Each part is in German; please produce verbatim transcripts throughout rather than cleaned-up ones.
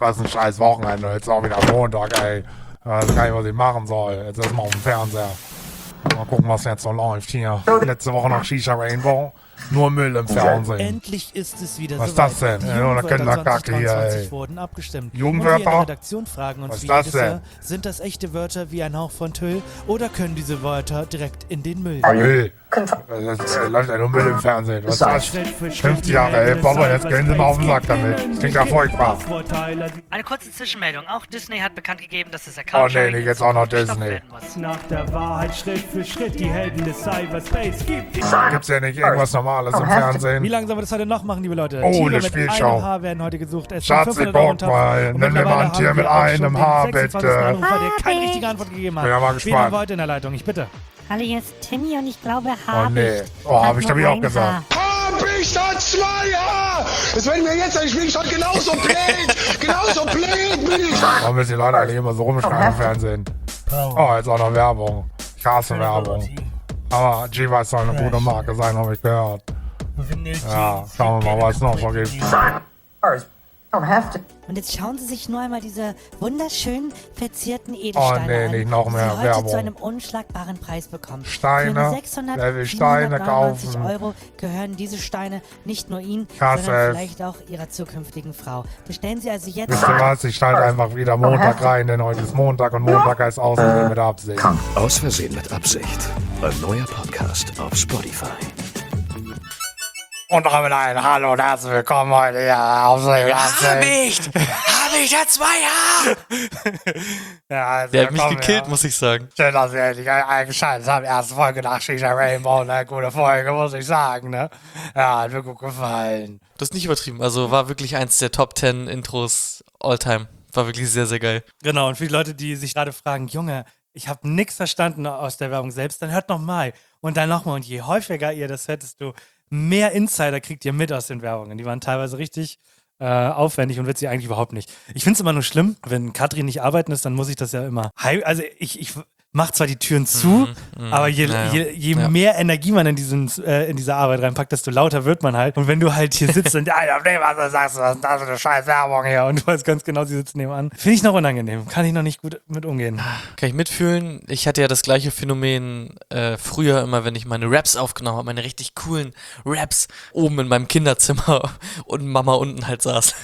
Was ein scheiß Wochenende. Jetzt auch wieder Montag, ey. Ich weiß gar nicht, was ich machen soll. Jetzt erstmal auf dem Fernseher. Mal gucken, was jetzt so läuft hier. Letzte Woche noch Shisha Rainbow. Nur Müll im Fernsehen. Endlich ist es wieder Was ist soweit. das denn? Die Ja, nur eine Jugendwörter Kinderkacke hier, zwanzig ey. wurden abgestimmt. Jugendwörter? Und wir in der Redaktion fragen uns, Was ist wie das jedes denn? Jahr, sind das echte Wörter wie ein Hauch von Tüll oder können diese Wörter direkt in den Müll? Müll. Das äh, läuft ja nur Müll im Fernsehen. Was ist das? fünfzig Jahre, ey. Papa, jetzt gehen Sie mal auf den Sack damit. Das klingt ja furchtbar. Eine kurze Zwischenmeldung. Auch Disney hat bekannt gegeben, dass das Oh Account nee, nicht jetzt auch noch Disney. Nach der Wahrheit Schritt für Schritt die Helden des Cyberspace gibt. Gibt's ja nicht irgendwas Normales im Fernsehen? Wie lange sollen wir das heute noch machen, liebe Leute? Oh, Tiere eine mit Spielschau. einem Haar werden heute gesucht. Es Schatz, sind ich fünfhundert Euro guck im Topf. mal. Und Nimm mir mal mittlerweile ein Tier haben mit wir auch schon einem den Haar, sechsundzwanzigsten bitte. Anrufer, der keine richtige Antwort gegeben hat. Bin ja mal Wen gespannt. haben wir heute in der Leitung? Ich bitte. Hallo, hier ist Timmy und ich glaube, Oh Habicht. nee. Oh, hab ich doch auch gesagt. Habicht hat zwei Haar! Das werden wir jetzt, ich bin schon genauso blöd! Genauso blöd bin ich! Warum müssen die Leute eigentlich immer so rumschreien im Fernsehen? Oh, jetzt auch noch Werbung. Ich hasse Werbung. Aber G-Weiß soll eine gute Marke sein, habe ich gehört. Ja, schauen wir mal, was es noch so gibt. Und jetzt schauen Sie sich nur einmal diese wunderschön verzierten Oh Edelsteine nee, an, nicht noch mehr die Sie heute Werbung. zu einem unschlagbaren Preis bekommen. Steine? Für nur sechshundert, Wer will Steine siebenhundertneunundneunzig kaufen? Euro gehören diese Steine nicht nur Ihnen, hasse sondern es. vielleicht auch Ihrer zukünftigen Frau. Bestellen Sie also jetzt... Wisst ihr was? Ich schalte einfach wieder Montag rein, denn heute ist Montag und Montag heißt Außersehen mit Absicht. Aus Versehen mit Absicht. Ein neuer Podcast auf Spotify. Und damit ein Hallo und herzlich willkommen heute hier auf Habicht! Habicht hat zwei Haar! Ja, also Der hat mich willkommen, gekillt, ja. muss ich sagen. Schön, dass ihr endlich eingeschaltet habt. Erste Folge nach Shisha Rainbow, ne? Gute Folge, muss ich sagen, ne? Ja, hat mir gut gefallen. Du hast nicht übertrieben. Also war wirklich eins der Top zehn Intros all time. War wirklich sehr, sehr geil. Genau, und für die Leute, die sich gerade fragen, Junge, ich habe nichts verstanden aus der Werbung selbst, dann hört nochmal. Und dann nochmal. Und je häufiger ihr das hört, desto mehr Insider kriegt ihr mit aus den Werbungen. Die waren teilweise richtig äh, aufwendig und witzig eigentlich überhaupt nicht. Ich finde es immer nur schlimm, wenn Katrin nicht arbeiten ist, dann muss ich das ja immer. hei- Also ich, ich mache zwar die Türen zu, Mhm, mhm, aber je, ja, ja. je, je Ja. mehr Energie man in, diesen, äh, in diese Arbeit reinpackt, desto lauter wird man halt. Und wenn du halt hier sitzt und ja, nee, was du sagst, was ist das für eine scheiß Werbung hier und du weißt ganz genau, sie sitzen nebenan. Finde ich noch unangenehm. Kann ich noch nicht gut mit umgehen. Kann ich mitfühlen. Ich hatte ja das gleiche Phänomen äh, früher immer, wenn ich meine Raps aufgenommen habe, meine richtig coolen Raps oben in meinem Kinderzimmer und Mama unten halt saß.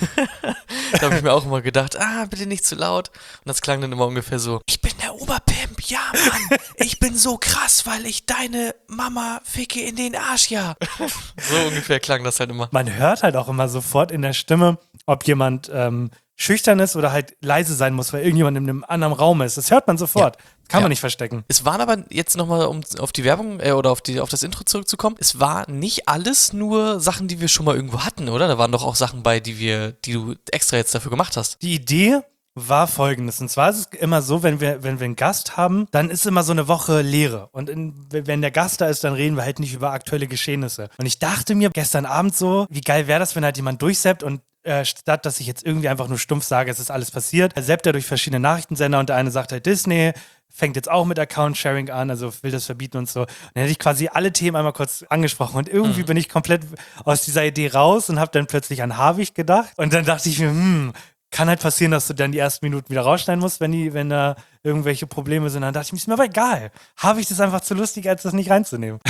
Da habe ich mir auch immer gedacht, ah, bitte nicht zu laut. Und das klang dann immer ungefähr so, ich bin der Oberpimp, ja Mann, ich bin so krass, weil ich deine Mama ficke in den Arsch, ja. So ungefähr klang das halt immer. Man hört halt auch immer sofort in der Stimme, ob jemand ähm, schüchtern ist oder halt leise sein muss, weil irgendjemand in einem anderen Raum ist. Das hört man sofort. Kann Ja. man nicht verstecken. Es waren aber jetzt nochmal, um auf die Werbung äh, oder auf, die, auf das Intro zurückzukommen, es war nicht alles nur Sachen, die wir schon mal irgendwo hatten, oder? Da waren doch auch Sachen bei, die wir, die du extra jetzt dafür gemacht hast. Die Idee war folgendes. Und zwar ist es immer so, wenn wir, wenn wir einen Gast haben, dann ist immer so eine Woche Leere. Und in, wenn der Gast da ist, dann reden wir halt nicht über aktuelle Geschehnisse. Und ich dachte mir gestern Abend so, wie geil wäre das, wenn halt jemand durchsappt und äh, statt, dass ich jetzt irgendwie einfach nur stumpf sage, es ist alles passiert, zappt er durch verschiedene Nachrichtensender und der eine sagt halt Disney, fängt jetzt auch mit Account-Sharing an, also will das verbieten und so. Und dann hätte ich quasi alle Themen einmal kurz angesprochen und irgendwie Mhm. bin ich komplett aus dieser Idee raus und habe dann plötzlich an Habicht gedacht. Und dann dachte ich mir, hm, kann halt passieren, dass du dann die ersten Minuten wieder rausschneiden musst, wenn, die, wenn da irgendwelche Probleme sind. Dann dachte ich mir, ist mir aber egal. Habicht ist einfach zu lustig, als das nicht reinzunehmen.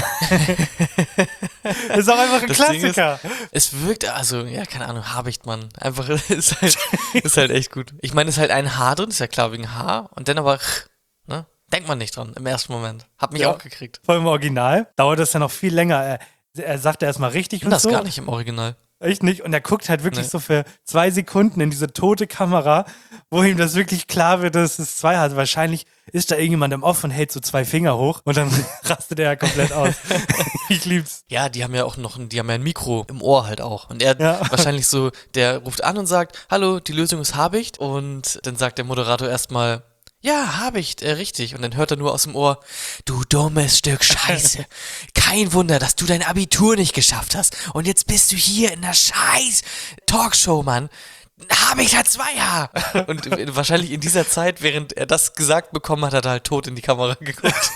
Ist auch einfach ein Das Ding Klassiker. Es wirkt, also, ja, keine Ahnung, Habicht, Mann. Einfach, ist halt, ist halt echt gut. Ich meine, es ist halt ein Haar drin, ist ja klar wegen Haar. Und dann aber, ne? Denkt man nicht dran im ersten Moment. Hat mich Ja. auch gekriegt. Vor allem im Original dauert das ja noch viel länger. Er, er sagt erstmal richtig und Das so. gar nicht im Original. Echt nicht? Und er guckt halt wirklich Nee. so für zwei Sekunden in diese tote Kamera, wo ihm das wirklich klar wird, dass es zwei hat. Wahrscheinlich ist da irgendjemand im Off und hält so zwei Finger hoch und dann rastet er ja komplett aus. Ich lieb's. Ja, die haben ja auch noch ein, die haben ja ein Mikro im Ohr halt auch. Und er Ja. wahrscheinlich so, der ruft an und sagt, hallo, die Lösung ist Habicht. Und dann sagt der Moderator erstmal, ja, Habicht, äh, richtig. Und dann hört er nur aus dem Ohr, du dummes Stück Scheiße. Kein Wunder, dass du dein Abitur nicht geschafft hast. Und jetzt bist du hier in der scheiß Talkshow, Mann. Habicht hat zwei Haar. Und äh, wahrscheinlich in dieser Zeit, während er das gesagt bekommen hat, hat er halt tot in die Kamera geguckt.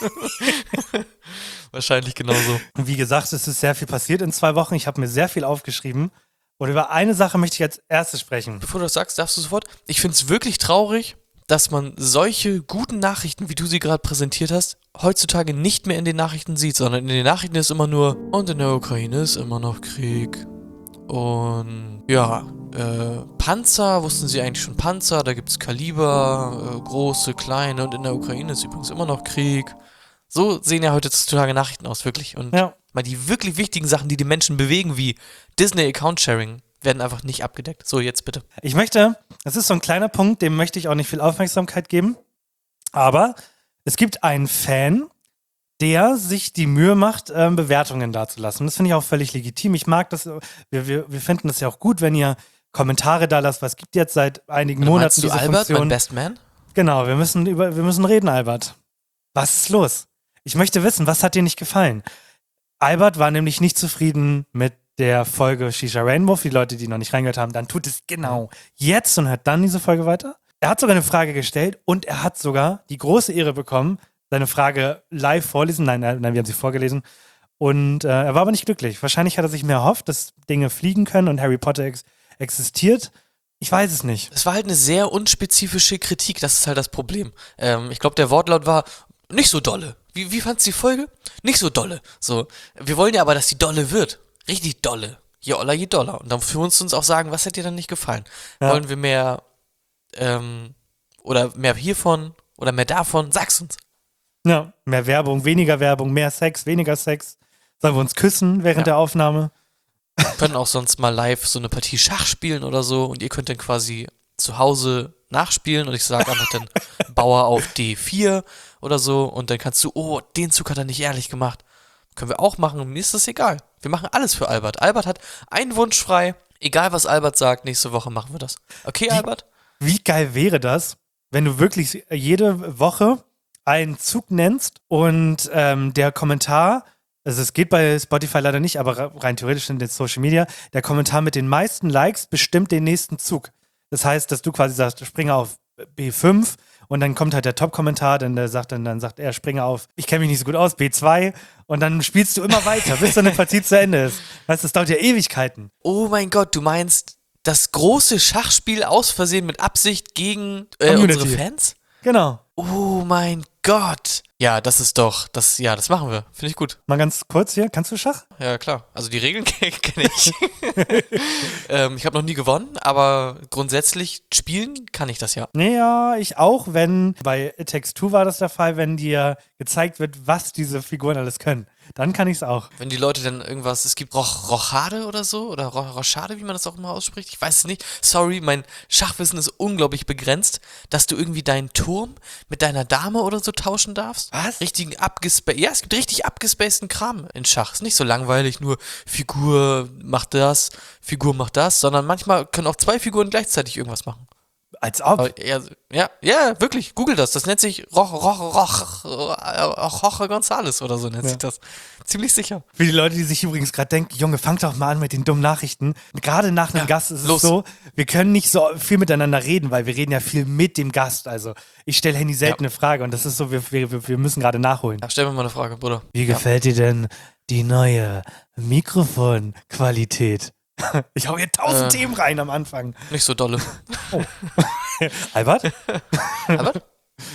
Wahrscheinlich genauso. Und wie gesagt, es ist sehr viel passiert in zwei Wochen. Ich habe mir sehr viel aufgeschrieben. Und über eine Sache möchte ich als erstes sprechen. Bevor du das sagst, darfst du sofort. Ich finde es wirklich traurig, dass man solche guten Nachrichten, wie du sie gerade präsentiert hast, heutzutage nicht mehr in den Nachrichten sieht, sondern in den Nachrichten ist immer nur, und in der Ukraine ist immer noch Krieg. Und ja, äh, Panzer, wussten sie eigentlich schon Panzer, da gibt es Kaliber, äh, große, kleine, und in der Ukraine ist übrigens immer noch Krieg. So sehen ja heutzutage Nachrichten aus, wirklich. Und Ja. mal die wirklich wichtigen Sachen, die die Menschen bewegen, wie Disney Account Sharing, werden einfach nicht abgedeckt. So, jetzt bitte. Ich möchte, das ist so ein kleiner Punkt, dem möchte ich auch nicht viel Aufmerksamkeit geben, aber es gibt einen Fan, der sich die Mühe macht, ähm, Bewertungen dazulassen. Das finde ich auch völlig legitim. Ich mag das, wir, wir, wir finden das ja auch gut, wenn ihr Kommentare da lasst, was gibt jetzt seit einigen Monaten Meinst du diese Albert, Funktion. mein Best Man? Genau, wir müssen, über, wir müssen reden, Albert. Was ist los? Ich möchte wissen, was hat dir nicht gefallen? Albert war nämlich nicht zufrieden mit der Folge Shisha Rainbow. Für die Leute, die noch nicht reingehört haben, dann tut es genau jetzt und hört dann diese Folge weiter. Er hat sogar eine Frage gestellt und er hat sogar die große Ehre bekommen, seine Frage live vorlesen. Nein, nein, wir haben sie vorgelesen. Und äh, er war aber nicht glücklich. Wahrscheinlich hat er sich mehr erhofft, dass Dinge fliegen können und Harry Potter ex- existiert. Ich weiß es nicht. Es war halt eine sehr unspezifische Kritik, das ist halt das Problem. Ähm, ich glaube, der Wortlaut war nicht so dolle. Wie, wie fandst du die Folge? Nicht so dolle. So, wir wollen ja aber, dass die dolle wird. Richtig dolle. Je oller, je doller. Und dann für uns uns auch sagen, was hat dir dann nicht gefallen? Ja. Wollen wir mehr, ähm, oder mehr hiervon oder mehr davon? Sag's uns. Ja, mehr Werbung, weniger Werbung, mehr Sex, weniger Sex. Sollen wir uns küssen während Ja. der Aufnahme? Wir können auch sonst mal live so eine Partie Schach spielen oder so und ihr könnt dann quasi zu Hause nachspielen und ich sage einfach dann Bauer auf D vier oder so und dann kannst du, oh, den Zug hat er nicht ehrlich gemacht. Können wir auch machen, mir ist das egal. Wir machen alles für Albert. Albert hat einen Wunsch frei, egal was Albert sagt, nächste Woche machen wir das. Okay, Albert? Wie geil wäre das, wenn du wirklich jede Woche einen Zug nennst und ähm, der Kommentar, also es geht bei Spotify leider nicht, aber rein theoretisch in den Social Media, der Kommentar mit den meisten Likes bestimmt den nächsten Zug. Das heißt, dass du quasi sagst, springe auf B fünf und dann kommt halt der Top-Kommentar, dann der sagt dann, dann sagt er, springe auf, ich kenne mich nicht so gut aus, B zwei und dann spielst du immer weiter, bis dann eine Partie zu Ende ist. Weißt du, das dauert ja Ewigkeiten. Oh mein Gott, du meinst das große Schachspiel aus Versehen mit Absicht gegen äh, Community. unsere Fans? Genau. Oh mein Gott. Ja, das ist doch, das, ja, das machen wir. Finde ich gut. Mal ganz kurz hier, kannst du Schach? Ja, klar. Also die Regeln kenne ich. ähm, ich habe noch nie gewonnen, aber grundsätzlich spielen kann ich das ja. Nee, ja, ich auch, wenn, bei It Takes Two war das der Fall, wenn dir gezeigt wird, was diese Figuren alles können. Dann kann ich es auch. Wenn die Leute dann irgendwas, es gibt Roch, Rochade oder so, oder Ro Rochade, wie man das auch immer ausspricht, ich weiß es nicht. Sorry, mein Schachwissen ist unglaublich begrenzt, dass du irgendwie deinen Turm mit deiner Dame oder so tauschen darfst. Was? Richtigen abgespaced, ja, es gibt richtig abgespaceden Kram in Schach. Ist nicht so langweilig, nur Figur macht das, Figur macht das, sondern manchmal können auch zwei Figuren gleichzeitig irgendwas machen. Als ob. Aber ja, ja, ja, wirklich, google das. Das nennt sich Roch, Roch, Roch, Roch, Roch Gonzales oder so nennt Ja. sich das. Ziemlich sicher. Für die Leute, die sich übrigens gerade denken, Junge, fang doch mal an mit den dummen Nachrichten. Gerade nach einem Ja, Gast ist los. es so, wir können nicht so viel miteinander reden, weil wir reden ja viel mit dem Gast. Also ich stelle Henny selten Ja. eine Frage und das ist so, wir, wir, wir müssen gerade nachholen. Ja, stell mir mal eine Frage, Bruder. Wie gefällt dir denn die neue Mikrofonqualität? Ich hau hier tausend Äh. Themen rein am Anfang. Nicht so dolle. Albert? Albert?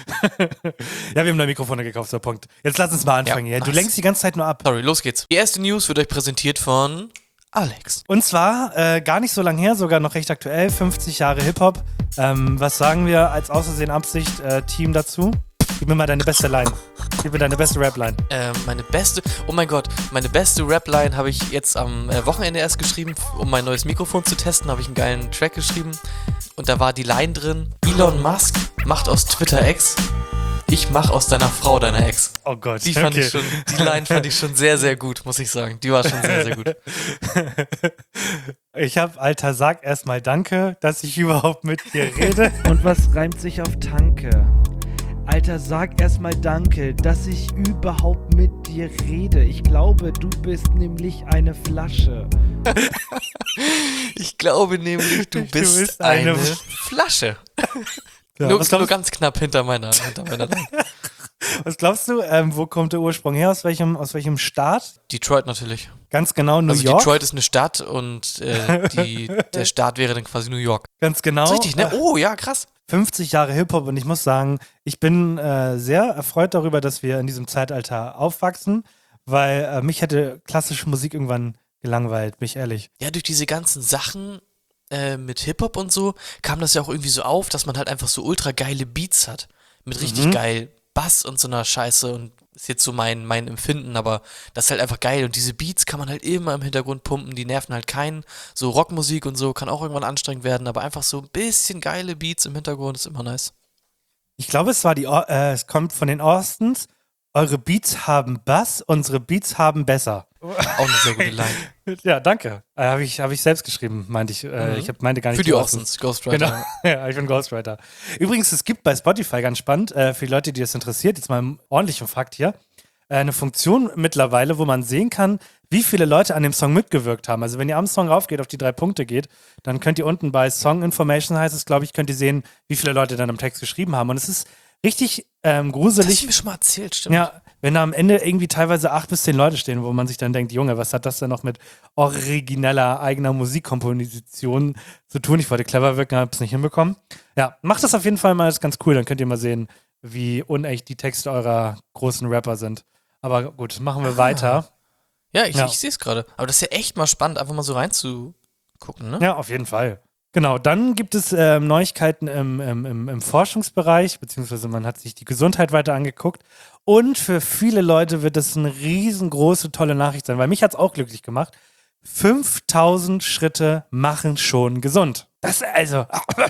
Ja, wir haben neue Mikrofone gekauft, so Punkt. Jetzt lass uns mal anfangen. Ja, Ja, Du nice. lenkst die ganze Zeit nur ab. Sorry, los geht's. Die erste News wird euch präsentiert von Alex. Und zwar äh, gar nicht so lang her, sogar noch recht aktuell, fünfzig Jahre Hip-Hop. Ähm, was sagen wir als Außersehen Absicht äh, Team dazu? Gib mir mal deine beste Line. Gib mir deine beste Rap-Line. Ähm, meine beste, oh mein Gott, meine beste Rap-Line habe ich jetzt am äh, Wochenende erst geschrieben, um mein neues Mikrofon zu testen, habe ich einen geilen Track geschrieben. Und da war die Line drin, Elon Musk macht aus Twitter Ex, ich mach aus deiner Frau deine Ex. Oh Gott. Die fand okay. ich schon, die Line fand ich schon sehr, sehr gut, muss ich sagen. Die war schon sehr, sehr gut. Ich hab, Alter, sag erstmal Danke, dass ich überhaupt mit dir rede. Und was reimt sich auf Tanke? Alter, sag erstmal Danke, dass ich überhaupt mit dir rede. Ich glaube, du bist nämlich eine Flasche. Ich glaube nämlich, du Du bist, bist eine eine F- Flasche. Ja, nur, was nur glaubst- ganz knapp hinter meiner, hinter meiner Line. Was glaubst du, ähm, wo kommt der Ursprung her? Aus welchem, aus welchem Staat? Detroit natürlich. Ganz genau New also York. Detroit ist eine Stadt und äh, die, der Staat wäre dann quasi New York. Ganz genau. Das ist richtig, ne? Oh, ja, krass. fünfzig Jahre Hip-Hop und ich muss sagen, ich bin äh, sehr erfreut darüber, dass wir in diesem Zeitalter aufwachsen, weil äh, mich hätte klassische Musik irgendwann gelangweilt, bin ich ehrlich. Ja, durch diese ganzen Sachen äh, mit Hip-Hop und so kam das ja auch irgendwie so auf, dass man halt einfach so ultra geile Beats hat. Mit richtig Mhm. geil Bass und so einer Scheiße und ist jetzt so mein, mein Empfinden, aber das ist halt einfach geil und diese Beats kann man halt immer im Hintergrund pumpen, die nerven halt keinen. So Rockmusik und so kann auch irgendwann anstrengend werden, aber einfach so ein bisschen geile Beats im Hintergrund ist immer nice. Ich glaube, es war die, Or- äh, es kommt von den Austins. Eure Beats haben Bass, unsere Beats haben besser. Auch eine sehr gute Line. Ja, danke. Äh, habe ich, hab ich selbst geschrieben, meinte ich. Äh, Mhm. Ich hab, meinte gar nicht Für die Austins. Austins, Ghostwriter. Genau, ja, ich bin Ghostwriter. Übrigens, es gibt bei Spotify ganz spannend, äh, für die Leute, die das interessiert, jetzt mal einen ordentlichen Fakt hier, äh, eine Funktion mittlerweile, wo man sehen kann, wie viele Leute an dem Song mitgewirkt haben. Also wenn ihr am Song raufgeht, auf die drei Punkte geht, dann könnt ihr unten bei Song Information, heißt es, glaube ich, könnt ihr sehen, wie viele Leute dann im Text geschrieben haben. Und es ist richtig ähm, Das hast gruselig. du mir schon mal erzählt, stimmt. Ja, wenn da am Ende irgendwie teilweise acht bis zehn Leute stehen, wo man sich dann denkt, Junge, was hat das denn noch mit origineller eigener Musikkomposition zu tun? Ich wollte clever wirken, habe es nicht hinbekommen. Ja, macht das auf jeden Fall mal, das ist ganz cool, dann könnt ihr mal sehen, wie unecht die Texte eurer großen Rapper sind. Aber gut, machen wir weiter. Ja, ich, Ja. ich sehe es gerade. Aber das ist ja echt mal spannend, einfach mal so reinzugucken, ne? Ja, auf jeden Fall. Genau, dann gibt es ähm, Neuigkeiten im, im, im, im Forschungsbereich, beziehungsweise man hat sich die Gesundheit weiter angeguckt. Und für viele Leute wird das eine riesengroße, tolle Nachricht sein, weil mich hat es auch glücklich gemacht. fünftausend Schritte machen schon gesund. Das also.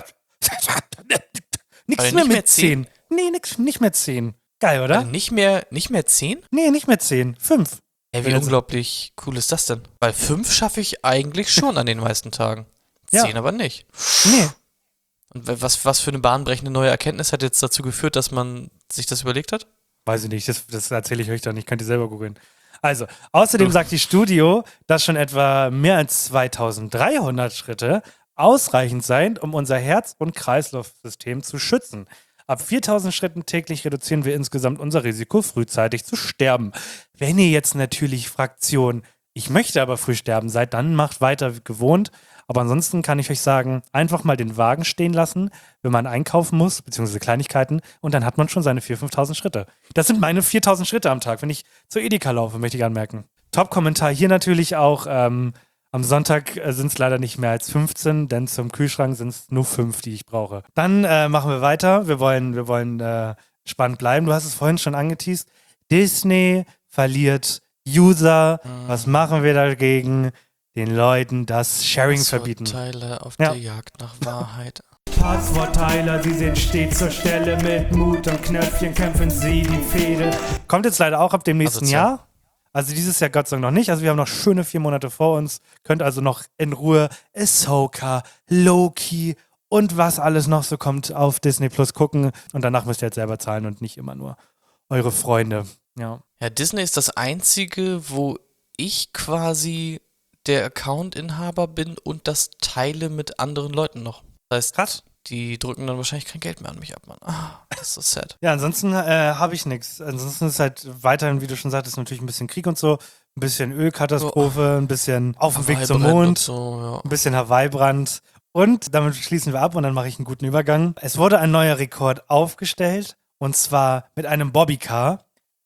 Nichts Aber mehr nicht mehr mit zehn. Nee, nix, nicht mehr zehn. Geil, oder? Also nicht mehr, nicht mehr zehn? Nee, nicht mehr zehn. Fünf. Ja, wie Wenn jetzt- unglaublich cool ist das denn? Weil fünf schaffe ich eigentlich schon an den meisten Tagen. Ja. Zehn aber nicht. Nee. Und was, was für eine bahnbrechende neue Erkenntnis hat jetzt dazu geführt, dass man sich das überlegt hat? Weiß ich nicht, das, das erzähle ich euch dann, ich könnt ihr selber googeln. Also, außerdem sagt die Studio, dass schon etwa mehr als zweitausenddreihundert Schritte ausreichend seien, um unser Herz- und Kreislaufsystem zu schützen. Ab viertausend Schritten täglich reduzieren wir insgesamt unser Risiko, frühzeitig zu sterben. Wenn ihr jetzt natürlich Fraktion, ich möchte aber früh sterben seid, dann macht weiter wie gewohnt. Aber ansonsten kann ich euch sagen, einfach mal den Wagen stehen lassen, wenn man einkaufen muss, beziehungsweise Kleinigkeiten, und dann hat man schon seine viertausend, fünftausend Schritte. Das sind meine viertausend Schritte am Tag, wenn ich zur Edeka laufe, möchte ich anmerken. Top-Kommentar hier natürlich auch, ähm, am Sonntag äh, sind es leider nicht mehr als fünfzehn, denn zum Kühlschrank sind es nur fünf, die ich brauche. Dann äh, machen wir weiter, wir wollen, wir wollen äh, spannend bleiben. Du hast es vorhin schon angeteased. Disney verliert User, was machen wir dagegen? Den Leuten das Sharing verbieten. Teile auf Ja. der Jagd nach Wahrheit. Passwortteiler, sie sind stets zur Stelle, mit Mut und Knöpfchen kämpfen sie die Fehde. Kommt jetzt leider auch ab dem nächsten Asozial. Jahr. Also dieses Jahr Gott sei Dank noch nicht. Also wir haben noch schöne vier Monate vor uns. Könnt also noch in Ruhe Ahsoka, Loki und was alles noch so kommt auf Disney Plus gucken. Und danach müsst ihr jetzt selber zahlen und nicht immer nur eure Freunde. Ja. Ja, Disney ist das einzige, wo ich quasi der Account-Inhaber bin und das teile mit anderen Leuten noch. Das heißt, Krass. die drücken dann wahrscheinlich kein Geld mehr an mich ab, Mann. Ah, das ist so sad. Ja, ansonsten äh, habe ich nichts. Ansonsten ist halt weiterhin, wie du schon sagtest, natürlich ein bisschen Krieg und so, ein bisschen Ölkatastrophe, ein bisschen auf dem Weg zum Hawaii brennt und Mond, So, ein bisschen Hawaii-Brand. Und damit schließen wir ab und dann mache ich einen guten Übergang. Es wurde ein neuer Rekord aufgestellt und zwar mit einem Bobbycar.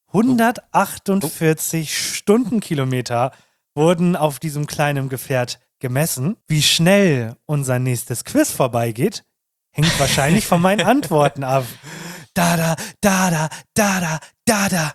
hundertachtundvierzig Stundenkilometer wurden auf diesem kleinen Gefährt gemessen. Wie schnell unser nächstes Quiz vorbeigeht, hängt wahrscheinlich von meinen Antworten ab. Da da, da da, da da, da da.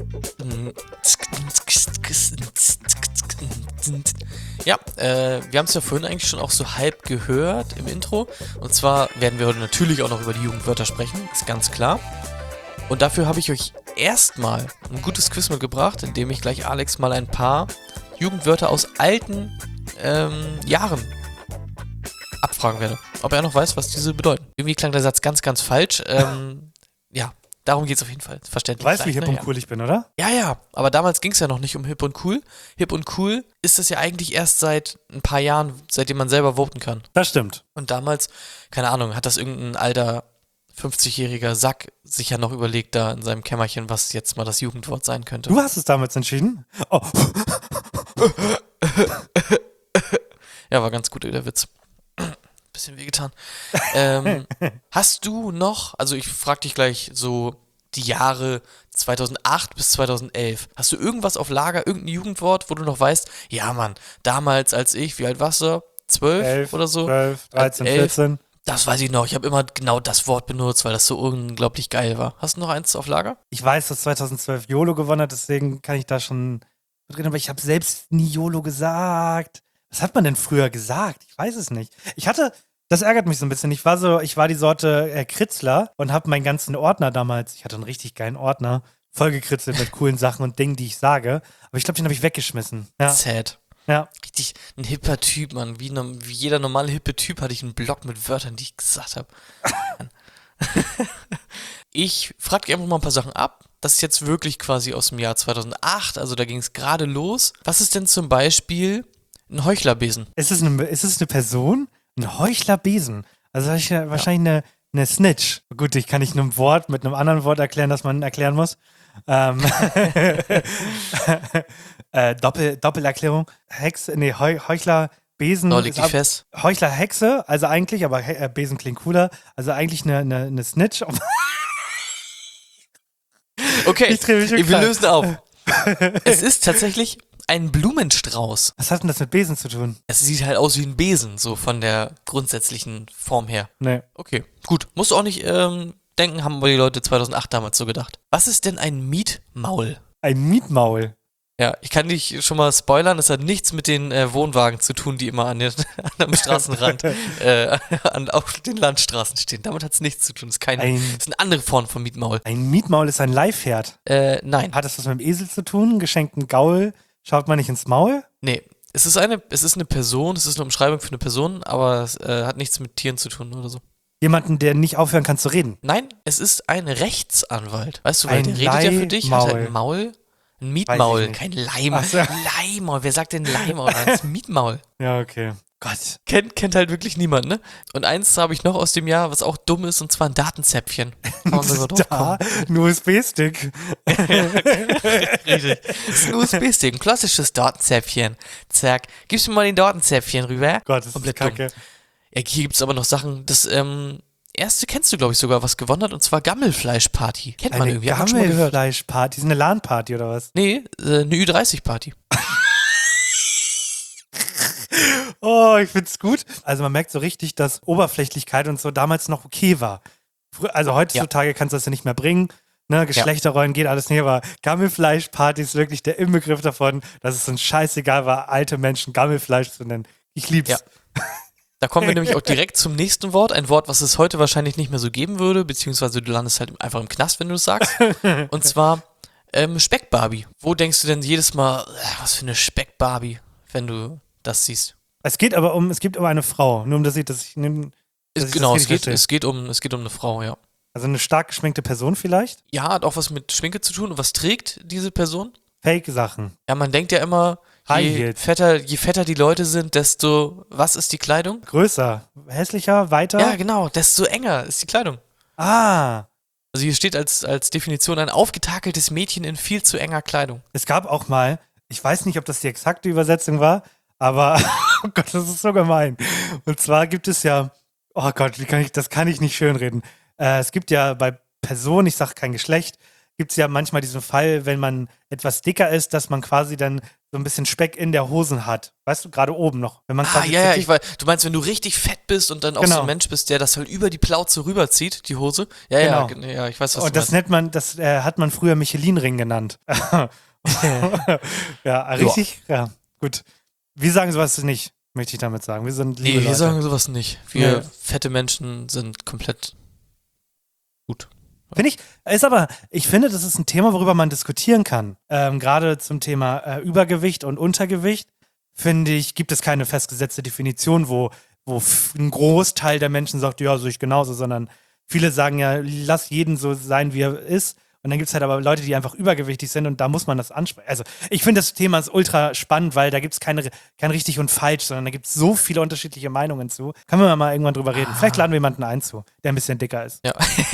Ja, äh, wir haben es ja vorhin eigentlich schon auch so halb gehört im Intro. Und zwar werden wir heute natürlich auch noch über die Jugendwörter sprechen, ist ganz klar. Und dafür habe ich euch erstmal ein gutes Quiz mitgebracht, in dem ich gleich Alex mal ein paar Jugendwörter aus alten ähm, Jahren abfragen werde. Ob er noch weiß, was diese bedeuten. Irgendwie klang der Satz ganz, ganz falsch. Ähm, ja, darum geht es auf jeden Fall. Verständlich. Du weißt, wie gleich, hip ne? und cool ich bin, oder? Ja, ja, aber damals ging es ja noch nicht um hip und cool. Hip und cool ist das ja eigentlich erst seit ein paar Jahren, seitdem man selber voten kann. Das stimmt. Und damals, keine Ahnung, hat das irgendein alter fünfzigjähriger Sack sich ja noch überlegt da in seinem Kämmerchen, was jetzt mal das Jugendwort sein könnte. Du hast es damals entschieden? Oh. Ja, war ganz gut, der Witz. Bisschen wehgetan. ähm, hast du noch, also ich frag dich gleich so die Jahre zweitausendacht bis zweitausendelf, hast du irgendwas auf Lager, irgendein Jugendwort, wo du noch weißt, ja Mann, damals als ich, wie alt warst du? zwölf elf oder so? zwölf, dreizehn, elf vierzehn. Das weiß ich noch. Ich habe immer genau das Wort benutzt, weil das so unglaublich geil war. Hast du noch eins auf Lager? Ich weiß, dass zweitausendzwölf YOLO gewonnen hat, deswegen kann ich da schon drin, aber ich habe selbst nie YOLO gesagt. Was hat man denn früher gesagt? Ich weiß es nicht. Ich hatte, das ärgert mich so ein bisschen. Ich war so, ich war die Sorte äh, Kritzler und habe meinen ganzen Ordner damals, ich hatte einen richtig geilen Ordner, vollgekritzelt mit coolen Sachen und Dingen, die ich sage. Aber ich glaube, den habe ich weggeschmissen. Ja. Sad. Ja. Richtig ein hipper Typ, Mann. Wie, no, wie jeder normale hippe Typ hatte ich einen Block mit Wörtern, die ich gesagt habe. Ich frage dich einfach mal ein paar Sachen ab. Das ist jetzt wirklich quasi aus dem Jahr zweitausendacht, also da ging es gerade los. Was ist denn zum Beispiel ein Heuchlerbesen? Ist es eine, ist es eine Person? Ein Heuchlerbesen? Also wahrscheinlich, ja. wahrscheinlich eine, eine Snitch. Gut, ich kann nicht einem Wort mit einem anderen Wort erklären, das man erklären muss. Ähm äh, Doppel, Doppelerklärung. Hexe, nee, Heu, Heuchler, Besen. Oh, leg dich fest. Heuchler, Hexe, also eigentlich, aber He äh, Besen klingt cooler. Also eigentlich eine, eine, eine Snitch. Okay, ich dreh mich wir klein. lösen auf. Es ist tatsächlich ein Blumenstrauß. Was hat denn das mit Besen zu tun? Es sieht halt aus wie ein Besen, so von der grundsätzlichen Form her. Nee. Okay, gut. Musst du auch nicht ähm, denken, haben wir die Leute zweitausendacht damals so gedacht. Was ist denn ein Mietmaul? Ein Mietmaul? Ja, ich kann dich schon mal spoilern, es hat nichts mit den äh, Wohnwagen zu tun, die immer an, den, an dem Straßenrand, äh, an, auf den Landstraßen stehen. Damit hat es nichts zu tun. Das ist, keine, Ein- das ist eine andere Form von Mietmaul. Ein Mietmaul ist ein Leihpferd. Äh, nein. Hat das was mit dem Esel zu tun? Geschenkten Gaul? Schaut man nicht ins Maul? Nee. Es ist eine, es ist eine Person, es ist eine Umschreibung für eine Person, aber es äh, hat nichts mit Tieren zu tun oder so. Jemanden, der nicht aufhören kann zu reden. Nein, es ist ein Rechtsanwalt. Weißt du, weil Ein der redet ja für dich, hat Leihmaul. halt ein Maul. Ein Weiß Mietmaul, ich nicht. kein Leim. Ach so. Leihmaul, wer sagt denn Leihmaul? Das ist ein Mietmaul. Ja, okay. Gott. Kennt, kennt halt wirklich niemand, ne? Und eins habe ich noch aus dem Jahr, was auch dumm ist, und zwar ein Datenzäpfchen. Kann man sogar drauf Da, kommen. ein U S B-Stick. Richtig. Das ist ein U S B-Stick, ein klassisches Datenzäpfchen. Zack. Gibst du mir mal den Datenzäpfchen rüber? Gott, das ist Komplett kacke. dumm. Ja, hier gibt es aber noch Sachen, das ähm, erste kennst du, glaube ich, sogar, was gewonnen hat, und zwar Gammelfleischparty. Kennt man Eine irgendwie, hat man schon mal gehört. Gammelfleischparty. Ist eine LAN-Party oder was? Nee, äh, eine Ü dreißig Party. Oh, ich find's gut. Also man merkt so richtig, dass Oberflächlichkeit und so damals noch okay war. Frü- Also heutzutage kannst du das ja nicht mehr bringen. Ne, Geschlechterrollen geht alles nicht, aber Gammelfleischparty ist wirklich der Inbegriff davon, dass es uns scheißegal war, alte Menschen Gammelfleisch zu nennen. Ich lieb's. Ja. Da kommen wir nämlich auch direkt zum nächsten Wort. Ein Wort, was es heute wahrscheinlich nicht mehr so geben würde, beziehungsweise du landest halt einfach im Knast, wenn du es sagst. Und zwar ähm, Speckbarbie. Wo denkst du denn jedes Mal, äh, was für eine Speckbarbie, wenn du das siehst? Es geht aber um, es geht um eine Frau. Nur um das ich, dass ich, nehm, dass Es, ich genau, das es richtig geht, verstehe. es, geht um, es geht um eine Frau, ja. Also eine stark geschminkte Person vielleicht? Ja, hat auch was mit Schminke zu tun. Und was trägt diese Person? Fake-Sachen. Ja, man denkt ja immer, High je Heels. fetter, je fetter die Leute sind, desto, was ist die Kleidung? Größer, hässlicher, weiter? Ja, genau, desto enger ist die Kleidung. Ah, Also hier steht als, als Definition ein aufgetakeltes Mädchen in viel zu enger Kleidung. es gab auch mal, ich weiß nicht, ob das die exakte Übersetzung war, aber, oh Gott, das ist so gemein. Und zwar gibt es ja, oh Gott, wie kann ich, das kann ich nicht schönreden. Äh, es gibt ja bei Personen, ich sage kein Geschlecht, gibt es ja manchmal diesen Fall, wenn man etwas dicker ist, dass man quasi dann so ein bisschen Speck in der Hosen hat. Weißt du, gerade oben noch. Wenn man Ah, quasi ja, ja, zu ich weiß. Du meinst, wenn du richtig fett bist und dann auch Genau. so ein Mensch bist, der das halt über die Plauze rüberzieht, die Hose. Ja, Genau. ja, gen- ja, ich weiß, was Und du das meinst. nennt man, das äh, hat man früher Michelin-Ring genannt. ja, richtig? Ja, gut. Wir sagen sowas nicht, möchte ich damit sagen. Wir sind liebe Nee, wir Leute. sagen sowas nicht. Wir Nee. fette Menschen sind komplett gut. Finde ich, ist aber, ich finde, das ist ein Thema, worüber man diskutieren kann. Ähm, Gerade zum Thema äh, Übergewicht und Untergewicht, finde ich, gibt es keine festgesetzte Definition, wo, wo f- ein Großteil der Menschen sagt, ja, so ich genauso, sondern viele sagen ja, lass jeden so sein, wie er ist. Und dann gibt es halt aber Leute, die einfach übergewichtig sind und da muss man das ansprechen. Also ich finde, das Thema ist ultra spannend, weil da gibt es keine, kein richtig und falsch, sondern da gibt es so viele unterschiedliche Meinungen zu. Können wir mal irgendwann drüber reden. Ah. Vielleicht laden wir jemanden ein zu, der ein bisschen dicker ist. Ja.